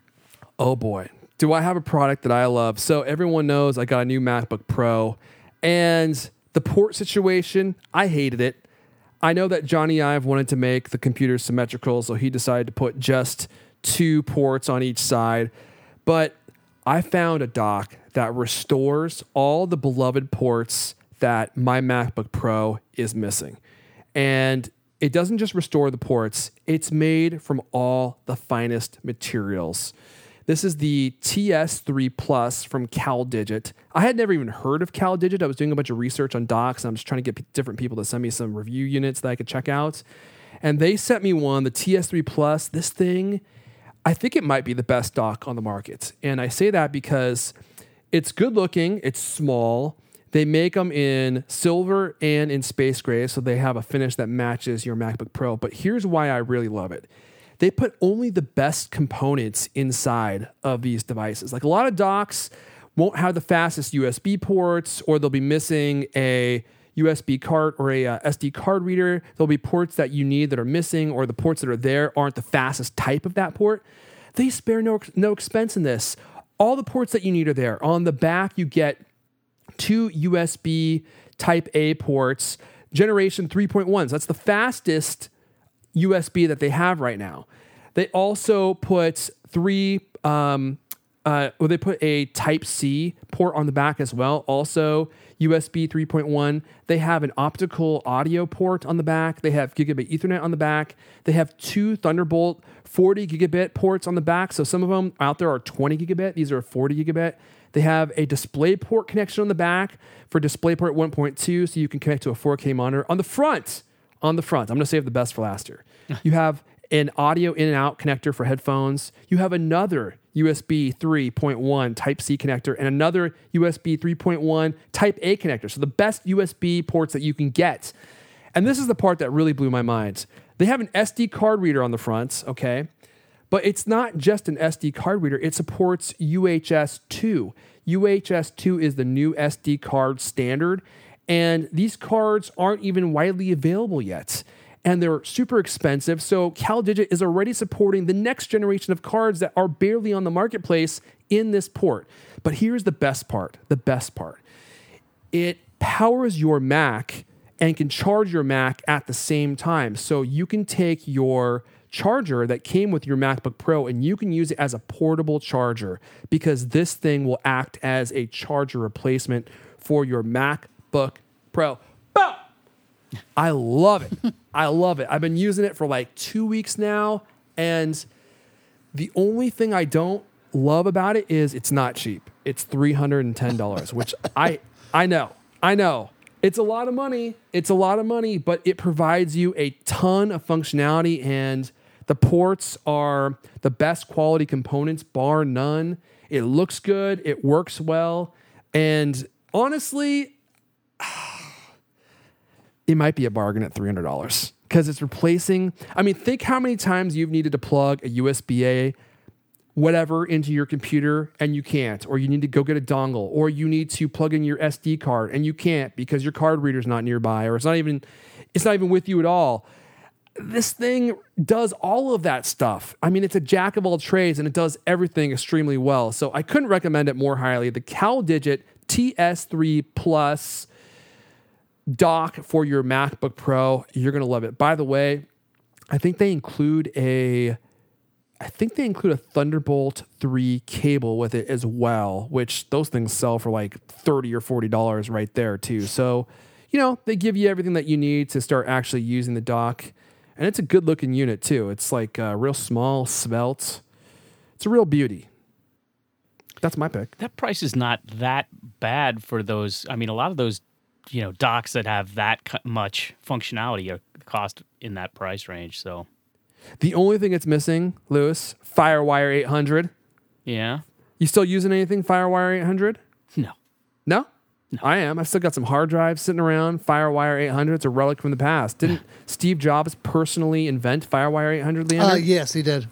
[SPEAKER 3] Oh boy, do I have a product that I love? So everyone knows I got a new MacBook Pro, and the port situation, I hated it. I know that Johnny Ive wanted to make the computer symmetrical, so he decided to put just 2 ports on each side. But I found a dock that restores all the beloved ports that my MacBook Pro is missing. And it doesn't just restore the ports, it's made from all the finest materials. This is the TS3 Plus from CalDigit. I had never even heard of CalDigit. I was doing a bunch of research on docks, and I'm just trying to get different people to send me some review units that I could check out. And they sent me one, the TS3 Plus. This thing, I think it might be the best dock on the market. And I say that because it's good looking, it's small. They make them in silver and in space gray, so they have a finish that matches your MacBook Pro. But here's why I really love it. They put only the best components inside of these devices. Like a lot of docks won't have the fastest USB ports, or they'll be missing a USB card or a SD card reader. There'll be ports that you need that are missing, or the ports that are there aren't the fastest type of that port. They spare no expense in this. All the ports that you need are there. On the back, you get 2 USB Type A ports, generation 3.1. So that's the fastest USB that they have right now. They also put they put a Type-C port on the back as well, also USB 3.1. They have an optical audio port on the back. They have gigabit Ethernet on the back. They have 2 Thunderbolt 40 gigabit ports on the back. So some of them out there are 20 gigabit. These are 40 gigabit. They have a DisplayPort connection on the back for DisplayPort 1.2, so you can connect to a 4K monitor. On the front, I'm going to save the best for last here. You have an audio in and out connector for headphones. You have another USB 3.1 Type-C connector and another USB 3.1 Type-A connector. So the best USB ports that you can get. And this is the part that really blew my mind. They have an SD card reader on the front, okay? But it's not just an SD card reader. It supports UHS 2. UHS 2 is the new SD card standard, and these cards aren't even widely available yet. And they're super expensive. So CalDigit is already supporting the next generation of cards that are barely on the marketplace in this port. But here's the best part. It powers your Mac and can charge your Mac at the same time. So you can take your charger that came with your MacBook Pro and you can use it as a portable charger, because this thing will act as a charger replacement for your MacBook Pro. Boom! I love it. I've been using it for like 2 weeks now, and the only thing I don't love about it is it's not cheap. It's $310, which I know. It's a lot of money. It's a lot of money, but it provides you a ton of functionality, and the ports are the best quality components, bar none. It looks good. It works well. And honestly, it might be a bargain at $300 because it's replacing. I mean, think how many times you've needed to plug a USB-A whatever into your computer and you can't, or you need to go get a dongle, or you need to plug in your SD card and you can't because your card reader's not nearby, or it's not even with you at all. This thing does all of that stuff. I mean, it's a jack of all trades and it does everything extremely well. So I couldn't recommend it more highly. The CalDigit TS3 Plus dock for your MacBook Pro, you're going to love it. By the way, I think they include a Thunderbolt 3 cable with it as well, which those things sell for like $30 or $40 right there too. So, they give you everything that you need to start actually using the dock. And it's a good looking unit too. It's like real small, svelte. It's a real beauty. That's my pick.
[SPEAKER 4] That price is not that bad for those. I mean, a lot of those, docks that have that much functionality are cost in that price range. So
[SPEAKER 3] the only thing it's missing, Lewis, FireWire 800.
[SPEAKER 4] Yeah.
[SPEAKER 3] You still using anything FireWire 800?
[SPEAKER 4] No.
[SPEAKER 3] No? I am. I've still got some hard drives sitting around. FireWire 800. It's a relic from the past. Didn't Steve Jobs personally invent FireWire 800, Leander?
[SPEAKER 5] Yes, he did.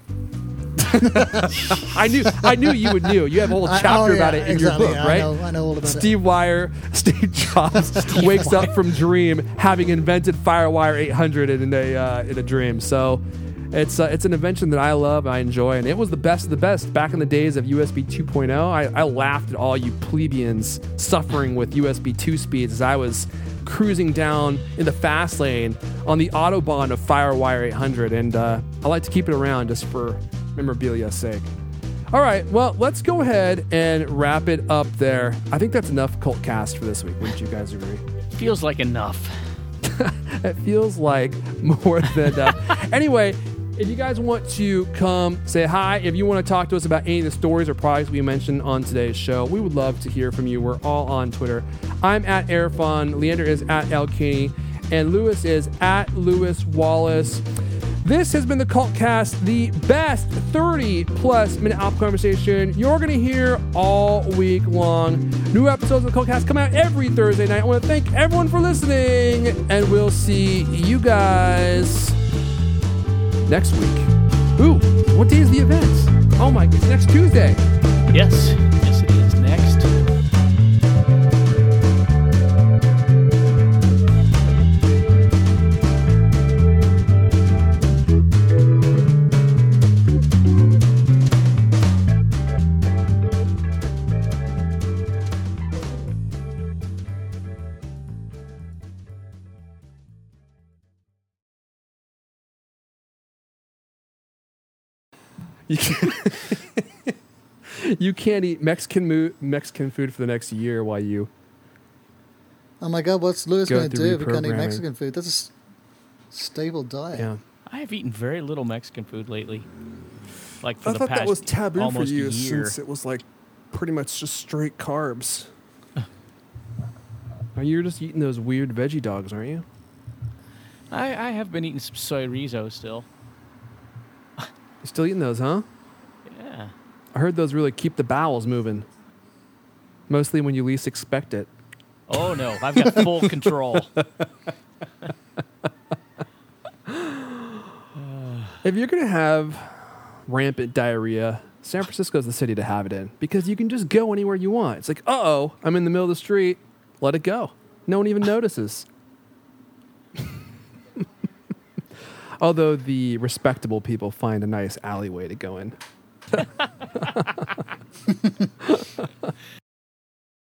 [SPEAKER 3] I knew you would know. You have a whole chapter about it in your book, right?
[SPEAKER 5] I know all about it.
[SPEAKER 3] Steve Jobs wakes up from dream having invented FireWire 800 in a dream. So it's an invention that I love, I enjoy, and it was the best of the best back in the days of USB 2.0. I laughed at all you plebeians suffering with USB 2 speeds as I was cruising down in the fast lane on the Autobahn of FireWire 800, and I like to keep it around just for memorabilia's sake. All right, well, let's go ahead and wrap it up there. I think that's enough Cult Cast for this week. Wouldn't you guys agree?
[SPEAKER 4] Feels like enough.
[SPEAKER 3] It feels like more than enough. Anyway, if you guys want to come say hi, if you want to talk to us about any of the stories or products we mentioned on today's show, we would love to hear from you. We're all on Twitter. I'm at Airfon, Leander is at Elkaney, and Lewis is at Lewis Wallace. This has been the Cult Cast, the best 30-plus minute Apple conversation you're going to hear all week long. New episodes of the Cult Cast come out every Thursday night. I want to thank everyone for listening, and we'll see you guys next week. Ooh, what day is the event? Oh my, it's next Tuesday.
[SPEAKER 4] Yes, it is next.
[SPEAKER 3] You can't eat Mexican food for the next year while you.
[SPEAKER 5] Oh my God, what's Lewis
[SPEAKER 3] go
[SPEAKER 5] going to
[SPEAKER 3] through
[SPEAKER 5] do if he can't eat
[SPEAKER 3] reprogramming.
[SPEAKER 5] Mexican food? That's a stable diet.
[SPEAKER 3] Yeah.
[SPEAKER 4] I have eaten very little Mexican food lately. Like for
[SPEAKER 3] I
[SPEAKER 4] the
[SPEAKER 3] thought
[SPEAKER 4] past
[SPEAKER 3] that was taboo for
[SPEAKER 4] almost
[SPEAKER 3] you
[SPEAKER 4] a year.
[SPEAKER 3] since it was like pretty much just straight carbs. You're just eating those weird veggie dogs, aren't you?
[SPEAKER 4] I have been eating some soy rizo still.
[SPEAKER 3] You're still eating those, huh?
[SPEAKER 4] Yeah.
[SPEAKER 3] I heard those really keep the bowels moving. Mostly when you least expect it.
[SPEAKER 4] Oh no, I've got full control.
[SPEAKER 3] If you're going to have rampant diarrhea, San Francisco's the city to have it in because you can just go anywhere you want. It's like, uh-oh, I'm in the middle of the street. Let it go. No one even notices. Although the respectable people find a nice alleyway to go in.